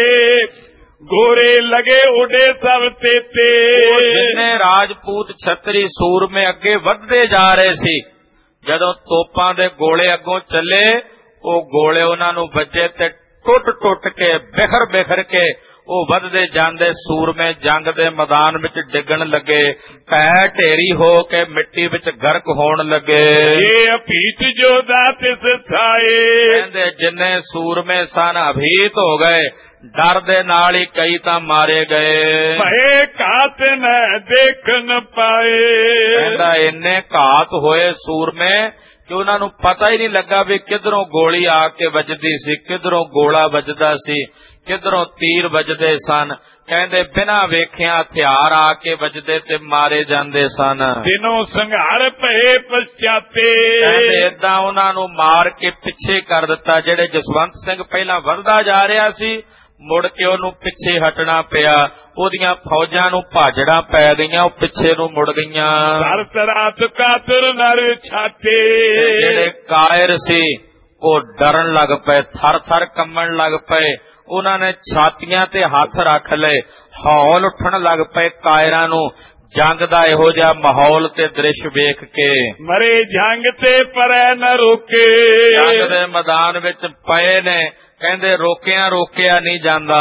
B: ਗੋਰੇ ਲਗੇ ਉਡੇ ਸਭ ਤੇਤੇ।
A: ਜਿੰਨੇ ਰਾਜਪੂਤ ਛਤਰੀ ਸੂਰਮੇ ਅੱਗੇ ਵੱਧਦੇ ਜਾ ਰਹੇ ਸੀ, ਜਦੋਂ ਤੋਪਾਂ ਦੇ ਗੋਲੇ ਅੱਗੋਂ ਚੱਲੇ, ਉਹ ਗੋਲੇ ਉਹਨਾਂ ਨੂੰ ਵੱਜੇ ਤੇ ਟੁੱਟ ਟੁੱਟ ਕੇ ਬਿਖਰ ਬਿਖਰ ਕੇ ਉਹ ਵੱਧਦੇ ਜਾਂਦੇ ਸੂਰਮੇ ਜੰਗ ਦੇ ਮੈਦਾਨ ਵਿੱਚ ਡਿੱਗਣ ਲੱਗੇ, ਢਹਿ ਢੇਰੀ ਹੋ ਕੇ ਮਿੱਟੀ ਵਿੱਚ ਗਰਕ ਹੋਣ ਲੱਗੇ।
B: ਇਹ ਅਭੀਤ ਜੋਧਾ ਤਿਸ ਥਾਏ,
A: ਕਹਿੰਦੇ ਜਿੰਨੇ ਸੂਰਮੇ ਸਨ ਅਭੀਤ ਹੋ ਗਏ, ਡਰ ਦੇ ਨਾਲ ਹੀ ਕਈ ਤਾਂ ਮਾਰੇ ਗਏ।
B: ਭਏ ਘਾਤ ਨ ਦੇਖ ਨ ਪਾਏ,
A: ਕਹਿੰਦਾ ਇੰਨੇ ਘਾਤ ਹੋਏ ਸੂਰਮੇ ਕਿ ਉਹਨਾਂ ਨੂੰ ਪਤਾ ਹੀ ਨਹੀਂ ਲੱਗਾ ਵੀ ਕਿਧਰੋਂ ਗੋਲੀ ਆ ਕੇ ਵੱਜਦੀ ਸੀ, ਕਿਧਰੋਂ ਗੋਲਾ ਵੱਜਦਾ ਸੀ, ਕਿਧਰੋਂ ਤੀਰ ਵੱਜਦੇ ਸਨ। ਕਹਿੰਦੇ ਬਿਨਾਂ ਵੇਖਿਆ ਹਥਿਆਰ ਆ ਕੇ ਵੱਜਦੇ ਤੇ ਮਾਰੇ ਜਾਂਦੇ ਸਨ।
B: ਦਿਨੋਂ ਸੰਘਾਰ ਭਏ ਪਛਾਤੇ,
A: ਕਹਿੰਦੇ ਏਦਾਂ ਉਹਨਾਂ ਨੂੰ ਮਾਰ ਕੇ ਪਿੱਛੇ ਕਰ ਦਿੱਤਾ। ਜਿਹੜੇ ਜਸਵੰਤ ਸਿੰਘ ਪਹਿਲਾਂ ਵੱਧਦਾ ਜਾ ਰਿਹਾ ਸੀ, ਮੁੜ ਕੇ ਉਹਨੂੰ ਪਿੱਛੇ ਹਟਣਾ ਪਿਆ। ਉਹਦੀਆਂ ਫੌਜਾਂ ਨੂੰ ਭਾਜੜਾਂ ਪੈ ਗਈਆਂ, ਉਹ ਪਿੱਛੇ ਨੂੰ ਮੁੜ ਗਈਆਂ।
B: ਰਾਤ ਰਾਤ ਕਾਤਰ ਨਰ ਛਾਤੇ,
A: ਜਿਹੜੇ ਕਾਇਰ ਸੀ ਉਹ ਡਰਨ ਲੱਗ ਪਏ, ਥਰ ਥਰ ਕੰਬਣ ਲੱਗ ਪਏ। ਉਹਨਾਂ ਨੇ ਛਾਤੀਆਂ ਤੇ ਹੱਥ ਰੱਖ ਲਏ, ਹੌਲ ਉੱਠਣ ਲੱਗ ਪਏ ਕਾਇਰਾਂ ਨੂੰ ਜੰਗ ਦਾ ਇਹੋ ਜਿਹਾ ਮਾਹੌਲ ਤੇ ਦ੍ਰਿਸ਼ ਵੇਖ ਕੇ।
B: ਮਰੇ ਜੰਗ ਤੇ ਪਰੈ ਨ ਰੋਕੇ,
A: ਜੰਗ ਦੇ ਮੈਦਾਨ ਵਿੱਚ ਪਏ ਨੇ, ਕਹਿੰਦੇ ਰੋਕਿਆ ਰੋਕਿਆ ਨਹੀਂ ਜਾਂਦਾ।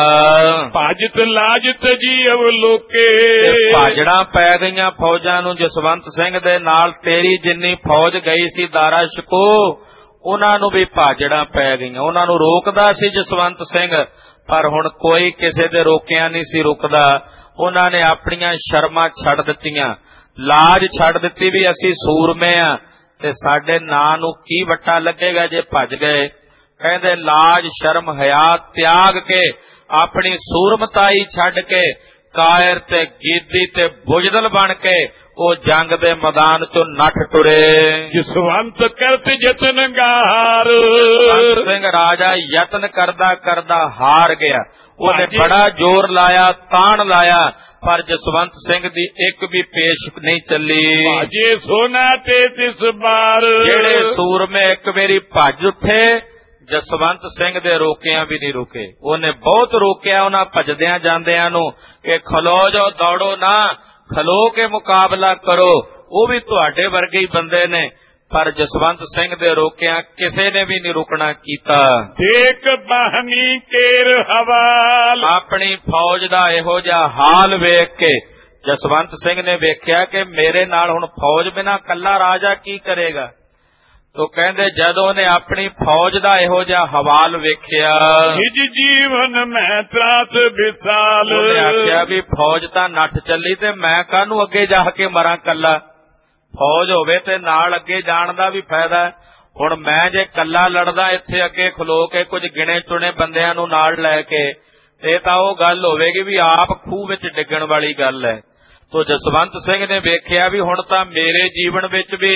B: ਭਾਜਤ ਲਾਜਤ ਜੀ ਅਵਲੋਕੇ,
A: ਭਾਜੜਾਂ ਪੈ ਗਈਆਂ ਫੌਜਾਂ ਨੂੰ ਜਸਵੰਤ ਸਿੰਘ ਦੇ ਨਾਲ। ਤੇਰੀ ਜਿੰਨੀ ਫੌਜ ਗਈ ਸੀ ਦਾਰਾ ਸ਼ਿਕੋ, ਉਹਨਾਂ ਨੂੰ ਵੀ ਭਾਜੜਾਂ ਪੈ ਗਈਆਂ। ਉਹਨਾਂ ਨੂੰ ਰੋਕਦਾ ਸੀ ਜਸਵੰਤ ਸਿੰਘ, ਪਰ ਹੁਣ ਕੋਈ ਕਿਸੇ ਦੇ ਰੋਕਿਆ ਨਹੀਂ ਸੀ ਰੁਕਦਾ। ਉਹਨਾਂ ਨੇ ਆਪਣੀਆਂ ਸ਼ਰਮਾਂ ਛੱਡ ਦਿੱਤੀਆਂ, ਲਾਜ ਛੱਡ ਦਿੱਤੀ ਵੀ ਅਸੀਂ ਸੂਰਮੇ ਆ ਤੇ ਸਾਡੇ ਨਾਂ ਨੂੰ ਕੀ ਵੱਟਾ ਲੱਗੇਗਾ ਜੇ ਭੱਜ ਗਏ। ਕਹਿੰਦੇ ਲਾਜ ਸ਼ਰਮ ਹਿਆ ਤਿਆਗ ਕੇ, ਆਪਣੀ ਸੂਰਮਤਾਈ ਛੱਡ ਕੇ ਕਾਇਰ ਤੇ ਗੀਦੀ ਤੇ ਬੁਜਦਲ ਬਣ ਕੇ ਉਹ ਜੰਗ ਦੇ ਮੈਦਾਨ ਚੋਂ ਨੱਠ ਟੁਰੇ।
B: ਜਸਵੰਤ ਕਰਤ ਯਤਨ ਗਾਰ,
A: ਜਸਵੰਤ ਸਿੰਘ ਰਾਜਾ ਯਤਨ ਕਰਦਾ ਕਰਦਾ ਹਾਰ ਗਿਆ। ਉਹਨੇ ਬੜਾ ਜ਼ੋਰ ਲਾਇਆ, ਤਾਣ ਲਾਇਆ, ਪਰ ਜਸਵੰਤ ਸਿੰਘ ਦੀ ਇੱਕ ਵੀ ਪੇਸ਼ ਨਹੀਂ ਚੱਲੀ।
B: ਭਾਜੇ ਸੋਨਾ ਤੇ ਤਿਸ ਬਾਰ,
A: ਜਿਹੜੇ ਸੂਰਮੇ ਇੱਕ ਵਾਰੀ ਭੱਜ ਉੱਠੇ, ਜਸਵੰਤ ਸਿੰਘ ਦੇ ਰੋਕਿਆਂ ਵੀ ਨਹੀਂ ਰੁਕੇ। ਉਹਨੇ ਬਹੁਤ ਰੋਕਿਆ ਉਹਨਾਂ ਭੱਜਦਿਆਂ ਜਾਂਦਿਆਂ ਨੂੰ ਕਿ ਖਲੋ ਜਾਓ, ਦੌੜੋ ਨਾ, ਖਲੋ ਕੇ ਮੁਕਾਬਲਾ ਕਰੋ, ਉਹ ਵੀ ਤੁਹਾਡੇ ਵਰਗੇ ਹੀ ਬੰਦੇ ਨੇ। ਪਰ ਜਸਵੰਤ ਸਿੰਘ ਦੇ ਰੋਕਿਆਂ ਕਿਸੇ ਨੇ ਵੀ ਨਹੀਂ ਰੁਕਣਾ ਕੀਤਾ।
B: ਦੇਖ ਬਾਹਨੀ ਕੇਰ ਹਵਾਲ,
A: ਆਪਣੀ ਫੌਜ ਦਾ ਇਹੋ ਜਿਹਾ ਹਾਲ ਵੇਖ ਕੇ ਜਸਵੰਤ ਸਿੰਘ ਨੇ ਵੇਖਿਆ ਕਿ ਮੇਰੇ ਨਾਲ ਹੁਣ ਫੌਜ ਬਿਨਾਂ ਕੱਲਾ ਰਾਜਾ ਕੀ ਕਰੇਗਾ। ਤੋ ਕਹਿੰਦੇ ਜਦੋਂ ਉਹਨੇ ਆਪਣੀ ਫੌਜ ਦਾ ਇਹੋ ਜਿਹਾ ਹਵਾਲ ਵੇਖਿਆ,
B: ਨਿਜ ਜੀਵਨ ਮੈਂ ਤਰਾਸ ਵਿਸਾਲ,
A: ਉਹਨੇ ਆਖਿਆ ਵੀ ਫੌਜ ਤਾਂ ਨੱਠ ਚੱਲੀ ਤੇ ਮੈਂ ਕਾਹਨੂੰ ਅੱਗੇ ਜਾ ਕੇ ਮਰਾਂ ਕੱਲਾ। ਫੌਜ ਹੋਵੇ ਤੇ ਨਾਲ ਅੱਗੇ ਜਾਣ ਦਾ ਵੀ ਫਾਇਦਾ। ਹੁਣ ਮੈਂ ਜੇ ਕੱਲਾ ਲੜਦਾ ਇੱਥੇ ਅੱਗੇ ਖਲੋ ਕੇ ਕੁਝ ਗਿਣੇ ਚੁਣੇ ਬੰਦਿਆਂ ਨੂੰ ਨਾਲ ਲੈ ਕੇ, ਇਹ ਤਾਂ ਉਹ ਗੱਲ ਹੋਵੇਗੀ ਵੀ ਆਪ ਖੂਹ ਵਿੱਚ ਡਿੱਗਣ ਵਾਲੀ ਗੱਲ ਹੈ। ਤੋ ਜਸਵੰਤ ਸਿੰਘ ਨੇ ਵੇਖਿਆ ਵੀ ਹੁਣ ਤਾਂ ਮੇਰੇ ਜੀਵਨ ਵਿੱਚ ਵੀ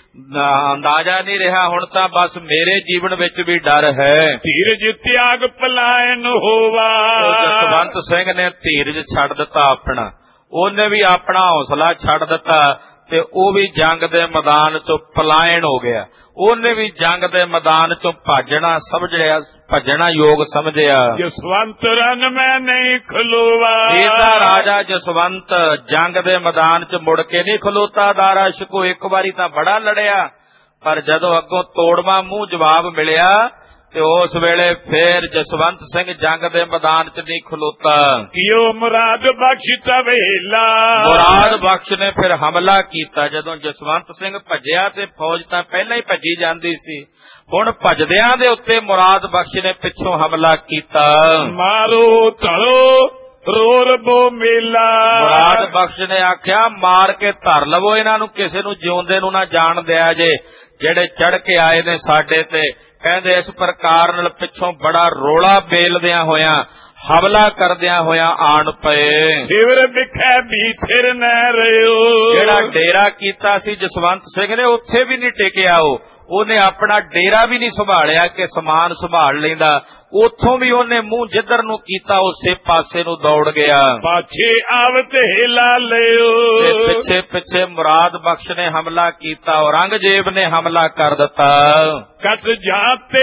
A: ਅੰਦਾਜ਼ਾ ਨਹੀਂ ਰਿਹਾ, ਹੁਣ ਤਾਂ ਬਸ ਮੇਰੇ ਜੀਵਨ ਵਿੱਚ ਵੀ ਡਰ ਹੈ।
B: ਧੀਰਜ ਤਿਆਗ ਪਲਾਇਨ ਹੋਵਾ,
A: ਜਸਵੰਤ ਸਿੰਘ ਨੇ ਧੀਰਜ ਛੱਡ ਦਿੱਤਾ ਆਪਣਾ, ਉਹਨੇ ਵੀ ਆਪਣਾ ਹੌਸਲਾ ਛੱਡ ਦਿੱਤਾ ਤੇ ਉਹ ਵੀ ਜੰਗ ਦੇ ਮੈਦਾਨ ਚੋਂ ਪਲਾਇਨ ਹੋ ਗਿਆ। ਉਹਨੇ ਵੀ ਜੰਗ ਦੇ ਮੈਦਾਨ ਚੋਂ ਭੱਜਣਾ ਸਮਝਿਆ, ਭੱਜਣਾ ਯੋਗ ਸਮਝਿਆ।
B: ਜਸਵੰਤ ਰਨ ਮੈਂ ਨਹੀਂ ਖਲੋਵਾ,
A: ਇਹਦਾ ਰਾਜਾ ਜਸਵੰਤ ਜੰਗ ਦੇ ਮੈਦਾਨ ਚ ਮੁੜ ਕੇ ਨਹੀਂ ਖਲੋਤਾ। ਦਾਰਾ ਸ਼ਿਕੋ ਇੱਕ ਵਾਰੀ ਤਾਂ ਬੜਾ ਲੜਿਆ, ਪਰ ਜਦੋਂ ਅੱਗੋਂ ਤੋੜਵਾ ਮੂੰਹ ਜਵਾਬ ਮਿਲਿਆ ਤੇ ਉਸ ਵੇਲੇ ਫੇਰ ਜਸਵੰਤ ਸਿੰਘ ਜੰਗ ਦੇ ਮੈਦਾਨ ਚ ਨਹੀਂ ਖਲੋਤਾ।
B: ਕਿਉ ਮੁਰਾਦ ਬਖਸ਼ ਤਵੇਲਾ,
A: ਮੁਰਾਦ ਬਖਸ਼ ਨੇ ਫਿਰ ਹਮਲਾ ਕੀਤਾ। ਜਦੋਂ ਜਸਵੰਤ ਸਿੰਘ ਭੱਜਿਆ ਤੇ ਫੌਜ ਤਾਂ ਪਹਿਲਾਂ ਹੀ ਭੱਜੀ ਜਾਂਦੀ ਸੀ, ਹੁਣ ਭੱਜਦਿਆਂ ਦੇ ਉੱਤੇ ਮੁਰਾਦ ਬਖਸ਼ ਨੇ ਪਿੱਛੋਂ ਹਮਲਾ ਕੀਤਾ।
B: ਮਾਰੋ ਧਰੋ ਰੋਰ ਬੋ ਮੇਲਾ,
A: ਮੁਰਾਦ ਬਖਸ਼ ਨੇ ਆਖਿਆ ਮਾਰ ਕੇ ਧਰ ਲਵੋ ਇਹਨਾਂ ਨੂੰ, ਕਿਸੇ ਨੂੰ ਜਿਉਂਦੇ ਨੂੰ ਨਾ ਜਾਣ ਦਿਆ ਜੇ। ਜਿਹੜੇ ਚੜ ਕੇ ਆਏ ਨੇ ਸਾਡੇ ਤੇ, ਕਹਿੰਦੇ ਇਸ ਪ੍ਰਕਾਰ ਨਾਲ ਪਿੱਛੋਂ ਬੜਾ ਰੋਲਾ ਬੇਲਦਿਆਂ ਹੋਇਆਂ ਹਮਲਾ ਕਰਦਿਆਂ ਹੋਇਆਂ ਆਣ ਪਏ।
B: ਸਿਵਰ ਵਿਖੇ ਬੀਥਿਰ ਨਾ ਰਿਓ,
A: ਜਿਹੜਾ ਡੇਰਾ ਕੀਤਾ ਸੀ ਜਸਵੰਤ ਸਿੰਘ ਨੇ ਉੱਥੇ ਵੀ ਨਹੀਂ ਟਿਕਿਆ। ਉਹ ਉਹਨੇ ਆਪਣਾ ਡੇਰਾ ਵੀ ਨਹੀਂ ਸੰਭਾਲਿਆ ਕਿ ਸਮਾਨ ਸੰਭਾਲ ਲੈਂਦਾ, ਉੱਥੋਂ ਵੀ ਉਹਨੇ ਮੂੰਹ ਜਿੱਧਰ ਨੂੰ ਕੀਤਾ ਉਸੇ ਪਾਸੇ ਨੂੰ ਦੌੜ ਗਿਆ।
B: ਪਾਛੇ ਆਵਤ ਹਿਲਾ ਲਿਓ,
A: ਤੇ ਪਿੱਛੇ ਪਿੱਛੇ ਮੁਰਾਦ ਬਖਸ਼ ਨੇ ਹਮਲਾ ਕੀਤਾ, ਔਰੰਗਜ਼ੇਬ ਨੇ ਹਮਲਾ ਕਰ ਦਿੱਤਾ।
B: ਕਤ ਜਾਤੇ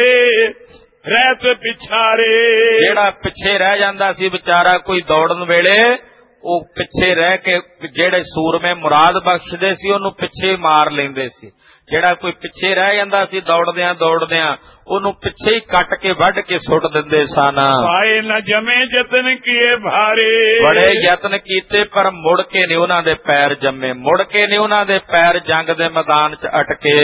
B: ਰਹਿਤ ਪਿਛਾਰੇ,
A: ਜਿਹੜਾ ਪਿੱਛੇ ਰਹਿ ਜਾਂਦਾ ਸੀ ਵਿਚਾਰਾ ਕੋਈ ਦੌੜਨ ਵੇਲੇ, ਉਹ ਪਿੱਛੇ ਰਹਿ ਕੇ ਜਿਹੜੇ ਸੂਰਮੇ ਮੁਰਾਦ ਬਖਸ਼ ਦੇ ਸੀ ਉਹਨੂੰ ਪਿੱਛੇ ਮਾਰ ਲੈਂਦੇ ਸੀ। ਜਿਹੜਾ ਕੋਈ ਪਿੱਛੇ ਰਹਿ ਜਾਂਦਾ ਸੀ ਦੌੜਦਿਆਂ ਦੌੜਦਿਆਂ ਉਹਨੂੰ ਪਿੱਛੇ ਹੀ ਕੱਟ ਕੇ ਵੱਢ ਕੇ ਸੁੱਟ ਦਿੰਦੇ ਸਨ।
B: ਪਾਏ ਨਾ ਜਮੇ ਯਤਨ ਕੀਏ ਭਾਰੇ,
A: ਬੜੇ ਯਤਨ ਕੀਤੇ ਪਰ ਮੁੜ ਕੇ ਨਹੀਂ ਉਹਨਾਂ ਦੇ ਪੈਰ ਜੰਮੇ, ਮੁੜ ਕੇ ਨਹੀਂ ਉਹਨਾਂ ਦੇ ਪੈਰ ਜੰਗ ਦੇ ਮੈਦਾਨ 'ਚ ਅਟਕੇ।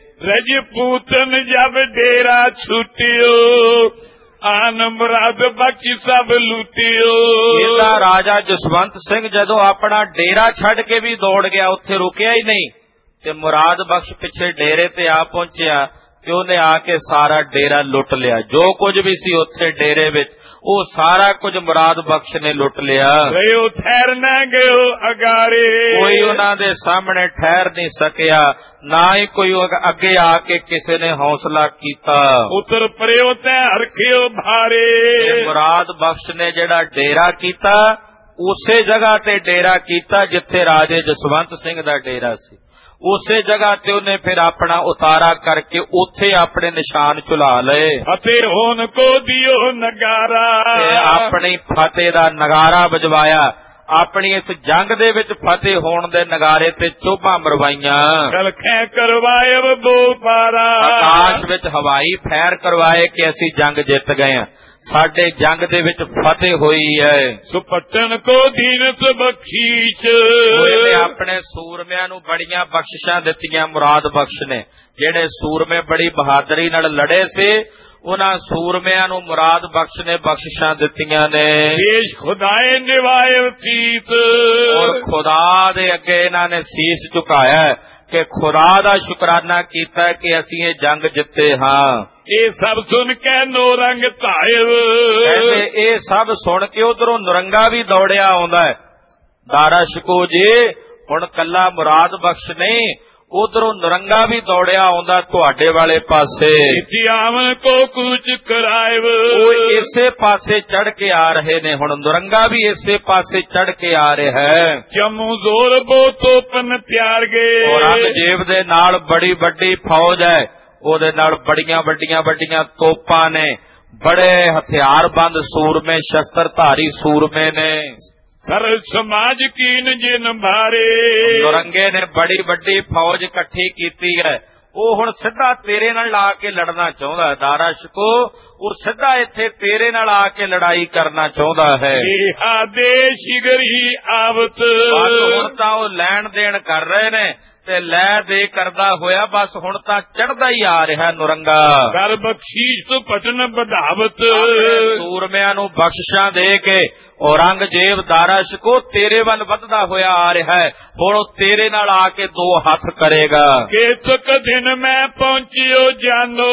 B: ਰਜਪੂਤਨ ਜਬ ਡੇਰਾ ਛੁੱਟਿਓ, ਆਨ ਮੁਰਾਦ ਬਖਸ਼ ਸਭ ਲੁੱਟਿਓ।
A: ਇਹਦਾ ਰਾਜਾ ਜਸਵੰਤ ਸਿੰਘ ਜਦੋਂ ਆਪਣਾ ਡੇਰਾ ਛੱਡ ਕੇ ਵੀ ਦੌੜ ਗਿਆ, ਉੱਥੇ ਰੁਕਿਆ ਹੀ ਨਹੀਂ ਤੇ ਮੁਰਾਦ ਬਖਸ਼ ਪਿੱਛੇ ਡੇਰੇ ਤੇ ਆ ਪਹੁੰਚਿਆ ਤੇ ਉਹਨੇ ਆ ਕੇ ਸਾਰਾ ਡੇਰਾ ਲੁੱਟ ਲਿਆ। ਜੋ ਕੁਝ ਵੀ ਸੀ ਉੱਥੇ ਡੇਰੇ ਵਿੱਚ ਉਹ ਸਾਰਾ ਕੁਝ ਮੁਰਾਦ ਬਖਸ਼ ਨੇ ਲੁੱਟ ਲਿਆ।
B: ਗਇਓ ਠਹਿਰ ਨਾ ਗਇਓ ਅਗਾਰੇ,
A: ਕੋਈ ਉਹਨਾਂ ਦੇ ਸਾਹਮਣੇ ਠਹਿਰ ਨਹੀਂ ਸਕਿਆ, ਨਾ ਹੀ ਕੋਈ ਅੱਗੇ ਆ ਕੇ ਕਿਸੇ ਨੇ ਹੌਸਲਾ ਕੀਤਾ।
B: ਉਤਰ ਪਰਿਓ ਤੈ ਹਰਖਿਓ ਭਾਰੇ,
A: ਮੁਰਾਦ ਬਖਸ਼ ਨੇ ਜਿਹੜਾ ਡੇਰਾ ਕੀਤਾ ਉਸੇ ਜਗ੍ਹਾ ਤੇ ਡੇਰਾ ਕੀਤਾ ਜਿੱਥੇ ਰਾਜੇ ਜਸਵੰਤ ਸਿੰਘ ਦਾ ਡੇਰਾ ਸੀ। ਉਸੇ ਜਗ੍ਹਾ ਤੇ ਉਹਨੇ ਫਿਰ ਆਪਣਾ ਉਤਾਰਾ ਕਰਕੇ ਉੱਥੇ ਆਪਣੇ ਨਿਸ਼ਾਨ ਝੁਲਾ ਲਏ।
B: ਫਤਿਹ ਹੋਣ ਕੋ ਦਿਓ ਨਗਾਰਾ,
A: ਤੇ ਆਪਣੀ ਫਤਿਹ ਦਾ ਨਗਾਰਾ ਵਜਵਾਇਆ। ਆਪਣੀ ਇਸ ਜੰਗ ਦੇ ਵਿੱਚ ਫਤਿਹ ਹੋਣ ਦੇ ਨਗਾਰੇ ਤੇ ਚੋਭਾਂ ਮਰਵਾਈਆਂ।
B: ਕਲਖੇ ਕਰਵਾਏ ਬੋ ਪਾਰਾ,
A: ਆਕਾਸ਼ ਵਿੱਚ ਹਵਾਈ ਫੈਰ ਕਰਵਾਏ ਕਿ ਅਸੀਂ ਜੰਗ ਜਿੱਤ ਗਏ ਹਾਂ, ਸਾਡੇ ਜੰਗ ਦੇ ਵਿੱਚ ਫਤਿਹ ਹੋਈ ਹੈ।
B: ਸੁਪਟਨ ਕੋ ਦੀਨਤ ਬਖਸ਼ੀਸ਼,
A: ਉਹਨੇ ਆਪਣੇ ਸੂਰਮਿਆਂ ਨੂੰ ਬੜੀਆਂ ਬਖਸ਼ਿਸ਼ਾਂ ਦਿੱਤੀਆਂ। ਮੁਰਾਦ ਬਖਸ਼ ਨੇ ਜਿਹੜੇ ਸੂਰਮੇ ਬੜੀ ਬਹਾਦਰੀ ਨਾਲ ਲੜੇ ਸੀ ਉਹਨਾਂ ਸੂਰਮਿਆਂ ਨੂੰ ਮੁਰਾਦ ਬਖਸ਼ ਨੇ ਬਖਸ਼ਿਸ਼ਾਂ ਦਿੱਤੀਆਂ ਨੇ।
B: ਦੇਸ਼ ਖੁਦਾਏ ਨਿਵਾਏ ਸੀਸ,
A: ਔਰ ਖੁਦਾ ਦੇ ਅੱਗੇ ਇਹਨਾਂ ਨੇ ਸੀਸ ਝੁਕਾਇਆ ਕਿ ਖੁਦਾ ਦਾ ਸ਼ੁਕਰਾਨਾ ਕੀਤਾ ਕਿ ਅਸੀਂ ਇਹ ਜੰਗ ਜਿੱਤੇ ਹਾਂ।
B: ਇਹ ਸਭ ਸੁਣ ਕੇ ਨੌਰੰਗ ਧਾਇਵ,
A: ਕਹਿੰਦੇ ਇਹ ਸਭ ਸੁਣ ਕੇ ਉਧਰੋਂ ਨਰੰਗਾ ਵੀ ਦੌੜਿਆ ਆਉਂਦਾ ਹੈ। ਦਾਰਾ ਸ਼ਿਕੋ ਜੀ ਹੁਣ ਕੱਲਾ ਮੁਰਾਦ ਬਖਸ਼ ਨਹੀਂ, ਉਧਰੋਂ ਨਰੰਗਾ ਵੀ ਦੌੜਿਆ ਆਉਂਦਾ ਤੁਹਾਡੇ ਵਾਲੇ ਪਾਸੇ।
B: ਆਵਨ ਕੋ ਕੂਚ ਕਰਾਇਵ,
A: ਉਹ ਇਸੇ ਪਾਸੇ ਚੜ ਕੇ ਆ ਰਹੇ ਨੇ। ਹੁਣ ਨਰੰਗਾ ਵੀ ਇਸੇ ਪਾਸੇ ਚੜ ਕੇ ਆ ਰਿਹਾ ਹੈ।
B: ਜੰਮੂ ਜ਼ੋਰ ਬੋ ਤੋਪਨ ਤਿਆਰ ਗਏ,
A: ਔਰੰਗਜ਼ੇਬ ਦੇ ਨਾਲ ਬੜੀ ਵੱਡੀ ਫੌਜ ਹੈ, ਉਹਦੇ ਨਾਲ ਬੜੀਆਂ ਵੱਡੀਆਂ ਵੱਡੀਆਂ ਤੋਪਾਂ ਨੇ, ਬੜੇ ਹਥਿਆਰਬੰਦ ਸੂਰਮੇ, ਸ਼ਸਤਰਧਾਰੀ ਸੂਰਮੇ ਨੇ।
B: ਸਰਲ ਸਮਾਜ ਕੀਨ ਜਿਨ ਭਾਰੇ,
A: ਨਰੰਗੇ ਨੇ ਬੜੀ ਵੱਡੀ ਫੌਜ ਇਕੱਠੀ ਕੀਤੀ ਹੈ। ਉਹ ਹੁਣ ਸਿੱਧਾ ਤੇਰੇ ਨਾਲ ਲਾ ਕੇ ਲੜਨਾ ਚਾਹੁੰਦਾ ਹੈ। ਦਾਰਾ ਸ਼ਿਕੋ ਉਹ ਸਿੱਧਾ ਇੱਥੇ ਤੇਰੇ ਨਾਲ ਆ ਕੇ ਲੜਾਈ ਕਰਨਾ ਚਾਹੁੰਦਾ ਹੈ।
B: ਆਦੇਸ਼ ਗਰੀ ਆਵਤ,
A: ਹੁਣ ਤਾਂ ਉਹ ਲੈਣ ਦੇਣ ਕਰ ਰਹੇ ਨੇ ਤੇ ਲੈ ਦੇ ਕਰਦਾ ਹੋਇਆ ਬਸ ਹੁਣ ਤਾਂ ਚੜਦਾ ਹੀ ਆ ਰਿਹਾ ਨਰੰਗਾ।
B: ਕਰ ਬਖਸ਼ੀਸ਼ ਤੋਂ ਪਟਨ ਵਧਾਵਤ,
A: ਸੂਰਮਿਆਂ ਨੂੰ ਬਖਸ਼ਿਸ਼ਾਂ ਦੇ ਕੇ ਔਰੰਗਜ਼ੇਬ ਦਾਰਾ ਸ਼ਿਕੋ ਤੇਰੇ ਵੱਲ ਵੱਧਦਾ ਹੋਇਆ ਆ ਰਿਹਾ ਹੈ। ਹੁਣ ਉਹ ਤੇਰੇ ਨਾਲ ਆ ਕੇ ਦੋ ਹੱਥ ਕਰੇਗਾ।
B: ਕੇਤਕ ਦਿਨ ਮੈਂ ਪਹੁੰਚਿਓ ਜਾਨੋ,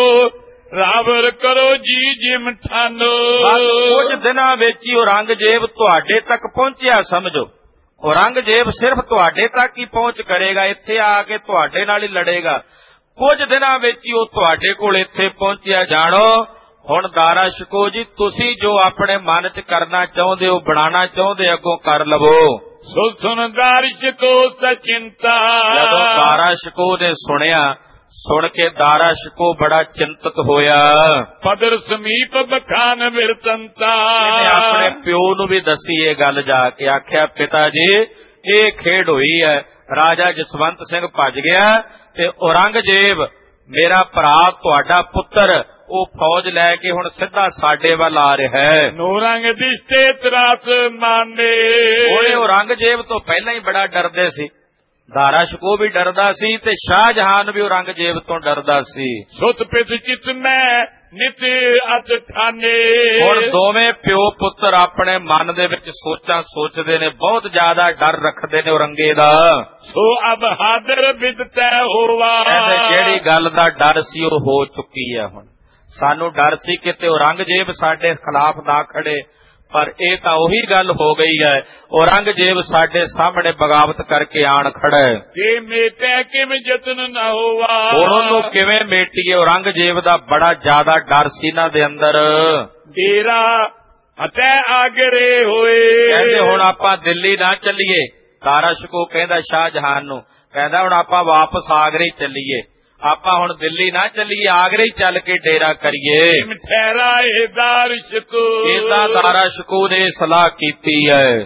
B: ਰਾਵਰ ਕਰੋ ਜੀ ਜਿਮ ਠਾਨੋ।
A: ਕੁਝ ਦਿਨਾਂ ਵਿੱਚ ਹੀ ਔਰੰਗਜ਼ੇਬ ਤੁਹਾਡੇ ਤੱਕ ਪਹੁੰਚਿਆ ਸਮਝੋ। ਔਰੰਗਜ਼ੇਬ ਸਿਰਫ ਤੁਹਾਡੇ ਤੱਕ ਹੀ ਪਹੁੰਚ ਕਰੇਗਾ, ਇੱਥੇ ਆ ਕੇ ਤੁਹਾਡੇ ਨਾਲ ਹੀ ਲੜੇਗਾ। ਕੁਝ ਦਿਨਾਂ ਵਿੱਚ ਹੀ ਉਹ ਤੁਹਾਡੇ ਕੋਲ ਇੱਥੇ ਪਹੁੰਚਿਆ ਜਾਣੋ। ਹੁਣ ਦਾਰਾ ਸ਼ਿਕੋ ਜੀ ਤੁਸੀਂ ਜੋ ਆਪਣੇ ਮਨ 'ਚ ਕਰਨਾ ਚਾਹੁੰਦੇ ਹੋ, ਬਣਾਉਣਾ ਚਾਹੁੰਦੇ, ਅੱਗੋਂ ਕਰ ਲਵੋ।
B: ਸੁਣ ਦਾਰਾ ਸ਼ਿਕੋ ਸਚਿੰਤਾ,
A: ਜਦੋਂ ਦਾਰਾ ਸ਼ਿਕੋ ਨੇ ਸੁਣਿਆ, ਸੁਣ ਕੇ ਦਾਰਾ ਸ਼ਿਕੋ ਬੜਾ ਚਿੰਤਤ ਹੋਇਆ।
B: ਪਦਰ ਸਮੀਪ ਬਖਾਨ ਬਿਰਤੰਤਾ,
A: ਇਹਨੇ ਆਪਣੇ ਪਿਓ ਨੂੰ ਵੀ ਦੱਸੀ ਇਹ ਗੱਲ ਜਾ ਕੇ, ਆਖਿਆ ਪਿਤਾ ਜੀ ਇਹ ਖੇਡ ਹੋਈ ਹੈ, ਰਾਜਾ ਜਸਵੰਤ ਸਿੰਘ ਭੱਜ ਗਿਆ ਤੇ ਔਰੰਗਜ਼ੇਬ ਮੇਰਾ ਭਰਾ ਤੁਹਾਡਾ ਪੁੱਤਰ ਉਹ ਫੌਜ ਲੈ ਕੇ ਹੁਣ ਸਿੱਧਾ ਸਾਡੇ ਵੱਲ ਆ ਰਿਹਾ ਹੈ।
B: ਨੂਰੰਗ ਦਿਸਤੇ ਤਰਾਸ ਮਾਨੇ,
A: ਉਹਨੇ ਔਰੰਗਜ਼ੇਬ ਤੋਂ ਪਹਿਲਾਂ ਹੀ ਬੜਾ ਡਰਦੇ ਸੀ। ਦਾਰਾ ਸ਼ਿਕੋ ਵੀ ਡਰਦਾ ਸੀ ਤੇ ਸ਼ਾਹਜਹਾਨ ਵੀ ਔਰੰਗਜ਼ੇਬ ਤੋਂ ਡਰਦਾ ਸੀ।
B: ਸੁਤ ਪਿਤ ਚਿਤ ਮੈਂ ਨਿਤ ਅਤ ਠਾਨੇ,
A: ਹੁਣ ਦੋਵੇਂ ਪਿਓ ਪੁੱਤਰ ਆਪਣੇ ਮਨ ਦੇ ਵਿੱਚ ਸੋਚਾਂ ਸੋਚਦੇ ਨੇ, ਬਹੁਤ ਜ਼ਿਆਦਾ ਡਰ ਰੱਖਦੇ ਨੇ ਔਰੰਗੇ ਦਾ।
B: ਸੋ ਅਬ ਹਾਦਰ ਬਿਦਤੈ ਹੋਵਾ,
A: ਜਿਹੜੀ ਗੱਲ ਦਾ ਡਰ ਸੀ ਉਹ ਹੋ ਚੁੱਕੀ ਹੈ। ਹੁਣ ਸਾਨੂੰ ਡਰ ਸੀ ਕਿਤੇ ਔਰੰਗਜ਼ੇਬ ਸਾਡੇ ਖਿਲਾਫ ਨਾ ਖੜੇ, ਪਰ ਇਹ ਤਾਂ ਉਹੀ ਗੱਲ ਹੋ ਗਈ ਹੈ। ਔਰੰਗਜ਼ੇਬ ਸਾਡੇ ਸਾਹਮਣੇ ਬਗਾਵਤ ਕਰਕੇ ਆਣ ਖੜਾ ਹੈ।
B: ਜੇ ਮੇਟੇ ਕਿਵੇਂ ਯਤਨ ਨਾ ਹੋਵਾ,
A: ਹੁਣ ਉਹਨੂੰ ਕਿਵੇਂ ਮੇਟੀਏ? ਔਰੰਗਜ਼ੇਬ ਦਾ ਬੜਾ ਜ਼ਿਆਦਾ ਡਰ ਸੀ ਇਹਨਾਂ ਦੇ ਅੰਦਰ।
B: ਤੇਰਾ ਅਤੇ ਆਗਰੇ ਹੋਏ,
A: ਕਹਿੰਦੇ ਹੁਣ ਆਪਾਂ ਦਿੱਲੀ ਨਾ ਚੱਲੀਏ। ਦਾਰਾ ਸ਼ਿਕੋ ਕਹਿੰਦਾ ਸ਼ਾਹਜਹਾਨ ਨੂੰ, ਕਹਿੰਦਾ ਹੁਣ ਆਪਾਂ ਵਾਪਸ ਆਗਰੇ ਚੱਲੀਏ, ਆਪਾਂ ਹੁਣ ਦਿੱਲੀ ਨਾ ਚੱਲੀਏ, ਆਗਰੇ ਹੀ ਚੱਲ ਕੇ ਡੇਰਾ ਕਰੀਏ।
B: ਠਹਿਰਾ ਇਹ ਦਾਰਾ ਸ਼ਿਕੋ,
A: ਇਹਦਾ ਦਾਰਾ ਸ਼ਿਕੋ ਨੇ ਸਲਾਹ ਕੀਤੀ ਹੈ।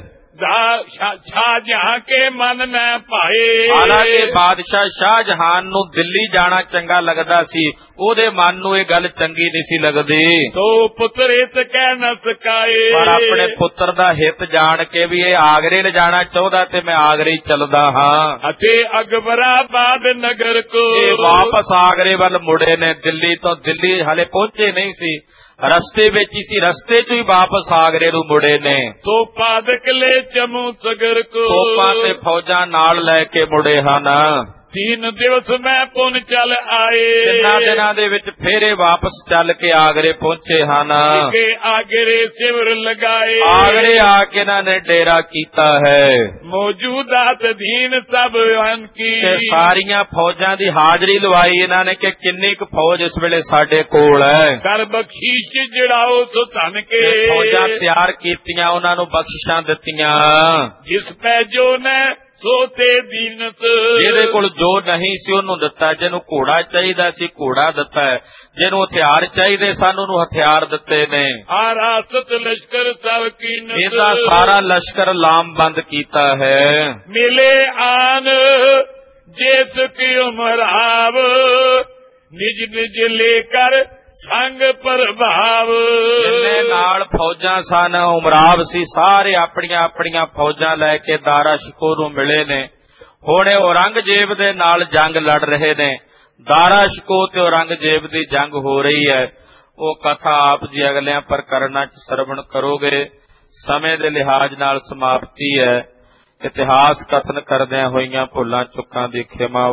B: ਸ਼ਾਹਜਹਾਂ ਕੇ ਮਨ ਮੈਂ ਭਾਏ,
A: ਹਾਲਾਂਕਿ ਬਾਦਸ਼ਾਹ ਸ਼ਾਹਜਹਾਨ ਨੂੰ ਦਿੱਲੀ ਜਾਣਾ ਚੰਗਾ ਲੱਗਦਾ ਸੀ, ਉਹਦੇ ਮਨ ਨੂੰ ਇਹ ਗੱਲ ਚੰਗੀ ਨਹੀਂ ਸੀ ਲੱਗਦੀ।
B: ਤੋ ਪੁੱਤਰ ਹਿਤ ਕਹਿ ਨਾ ਸਕਾਏ,
A: ਪਰ ਆਪਣੇ ਪੁੱਤਰ ਦਾ ਹਿੱਤ ਜਾਣ ਕੇ ਵੀ ਇਹ ਆਗਰੇ ਲਿਜਾਣਾ ਚਾਹੁੰਦਾ ਤੇ ਮੈਂ ਆਗਰੇ ਹੀ ਚੱਲਦਾ ਹਾਂ।
B: ਅਤੇ ਅਕਬਰਾਬਾਦ ਨਗਰ ਕੋ,
A: ਇਹ ਵਾਪਸ ਆਗਰੇ ਵੱਲ ਮੁੜੇ ਨੇ। ਦਿੱਲੀ ਤੋਂ ਦਿੱਲੀ ਹਾਲੇ ਪਹੁੰਚੇ ਨਹੀਂ ਸੀ, ਰਸਤੇ ਵਿੱਚ ਹੀ ਸੀ, ਰਸਤੇ ਚ ਹੀ ਵਾਪਸ ਆਗਰੇ ਨੂੰ ਮੁੜੇ ਨੇ।
B: ਤੋਪਾਂ ਦਕਲੇ ਚਮੂ ਸਗਰ ਕੋ,
A: ਤੋਪਾਂ ਤੇ ਫੌਜਾਂ ਨਾਲ ਲੈ ਕੇ ਮੁੜੇ ਹਨ।
B: तीन दिवस मैं पुन चल आए,
A: ਤਿੰਨਾਂ ਦਿਨਾਂ ਦੇ ਵਿੱਚ ਫੇਰੇ ਵਾਪਸ ਚੱਲ ਕੇ ਆਗਰੇ ਪਹੁੰਚੇ ਹਨ।
B: के आगरे शिविर लगाए,
A: ਆਗਰੇ ਆ ਕੇ ਇਹਨਾਂ ਨੇ ਡੇਰਾ ਕੀਤਾ ਹੈ।
B: मौजूदात दीन सब की,
A: ਤੇ ਸਾਰੀਆਂ ਫੌਜਾਂ ਦੀ ਹਾਜ਼ਰੀ ਲਵਾਈ ਇਹਨਾਂ ਨੇ ਕਿ ਕਿੰਨੀ ਕੁ ਫੌਜ ਇਸ ਵੇਲੇ ਸਾਡੇ ਕੋਲ ਹੈ।
B: कर बख्शीश जड़ाओ सो धन के,
A: ਫੌਜਾਂ ਤਿਆਰ ਕੀਤੀਆਂ, ਉਹਨਾਂ ਨੂੰ ਬਖਸ਼ਿਸ਼ਾਂ ਦਿੱਤੀਆਂ।
B: जिस पे जो ने ਸੋਤੇ ਦੀਨਤ,
A: ਜਿਹਦੇ ਕੋਲ ਜੋ ਨਹੀਂ ਸੀ ਉਹਨੂੰ ਦਿੱਤਾ। ਜਿਹਨੂੰ ਘੋੜਾ ਚਾਹੀਦਾ ਸੀ ਘੋੜਾ ਦਿੱਤਾ ਹੈ, ਜਿਹਨੂੰ ਹਥਿਆਰ ਚਾਹੀਦੇ ਸਨ ਉਹਨੂੰ ਹਥਿਆਰ ਦਿੱਤੇ ਨੇ।
B: ਆਰਾਸਤ ਲਸ਼ਕਰ ਸਭ ਕੀਨਤ,
A: ਇਹਦਾ ਸਾਰਾ ਲਸ਼ਕਰ ਲਾਮਬੰਦ ਕੀਤਾ ਹੈ।
B: ਮਿਲੇ ਆਨ ਜਿਸ ਕੀ ਉਮਰਾਵ, ਨਿਜ ਨਿਜ ਲੇਕਰ ਸੰਗ ਪ੍ਰਭਾਵ,
A: ਜਿੰਨੇ ਨਾਲ ਫੌਜਾਂ ਸਨ ਉਮਰਾਵ ਸੀ, ਸਾਰੇ ਆਪਣੀਆਂ ਆਪਣੀਆਂ ਫੌਜਾਂ ਲੈ ਕੇ ਦਾਰਾ ਸ਼ਿਕੋ ਨੂੰ ਮਿਲੇ ਨੇ। ਹੁਣ ਇਹ ਔਰੰਗਜ਼ੇਬ ਦੇ ਨਾਲ ਜੰਗ ਲੜ ਰਹੇ ਨੇ। ਦਾਰਾ ਸ਼ਿਕੋ ਤੇ ਔਰੰਗਜ਼ੇਬ ਦੀ ਜੰਗ ਹੋ ਰਹੀ ਹੈ। ਉਹ ਕਥਾ ਆਪ ਜੀ ਅਗਲਿਆਂ ਪ੍ਰਕਰਣਾਂ ਚ ਸਰਵਣ ਕਰੋਗੇ। ਸਮੇਂ ਦੇ ਲਿਹਾਜ਼ ਨਾਲ ਸਮਾਪਤੀ ਹੈ। ਇਤਿਹਾਸ ਕਥਨ ਕਰਦਿਆਂ ਹੋਈਆਂ ਭੁੱਲਾਂ ਚੁੱਕਾਂ ਦੀ ਖਿਮਾ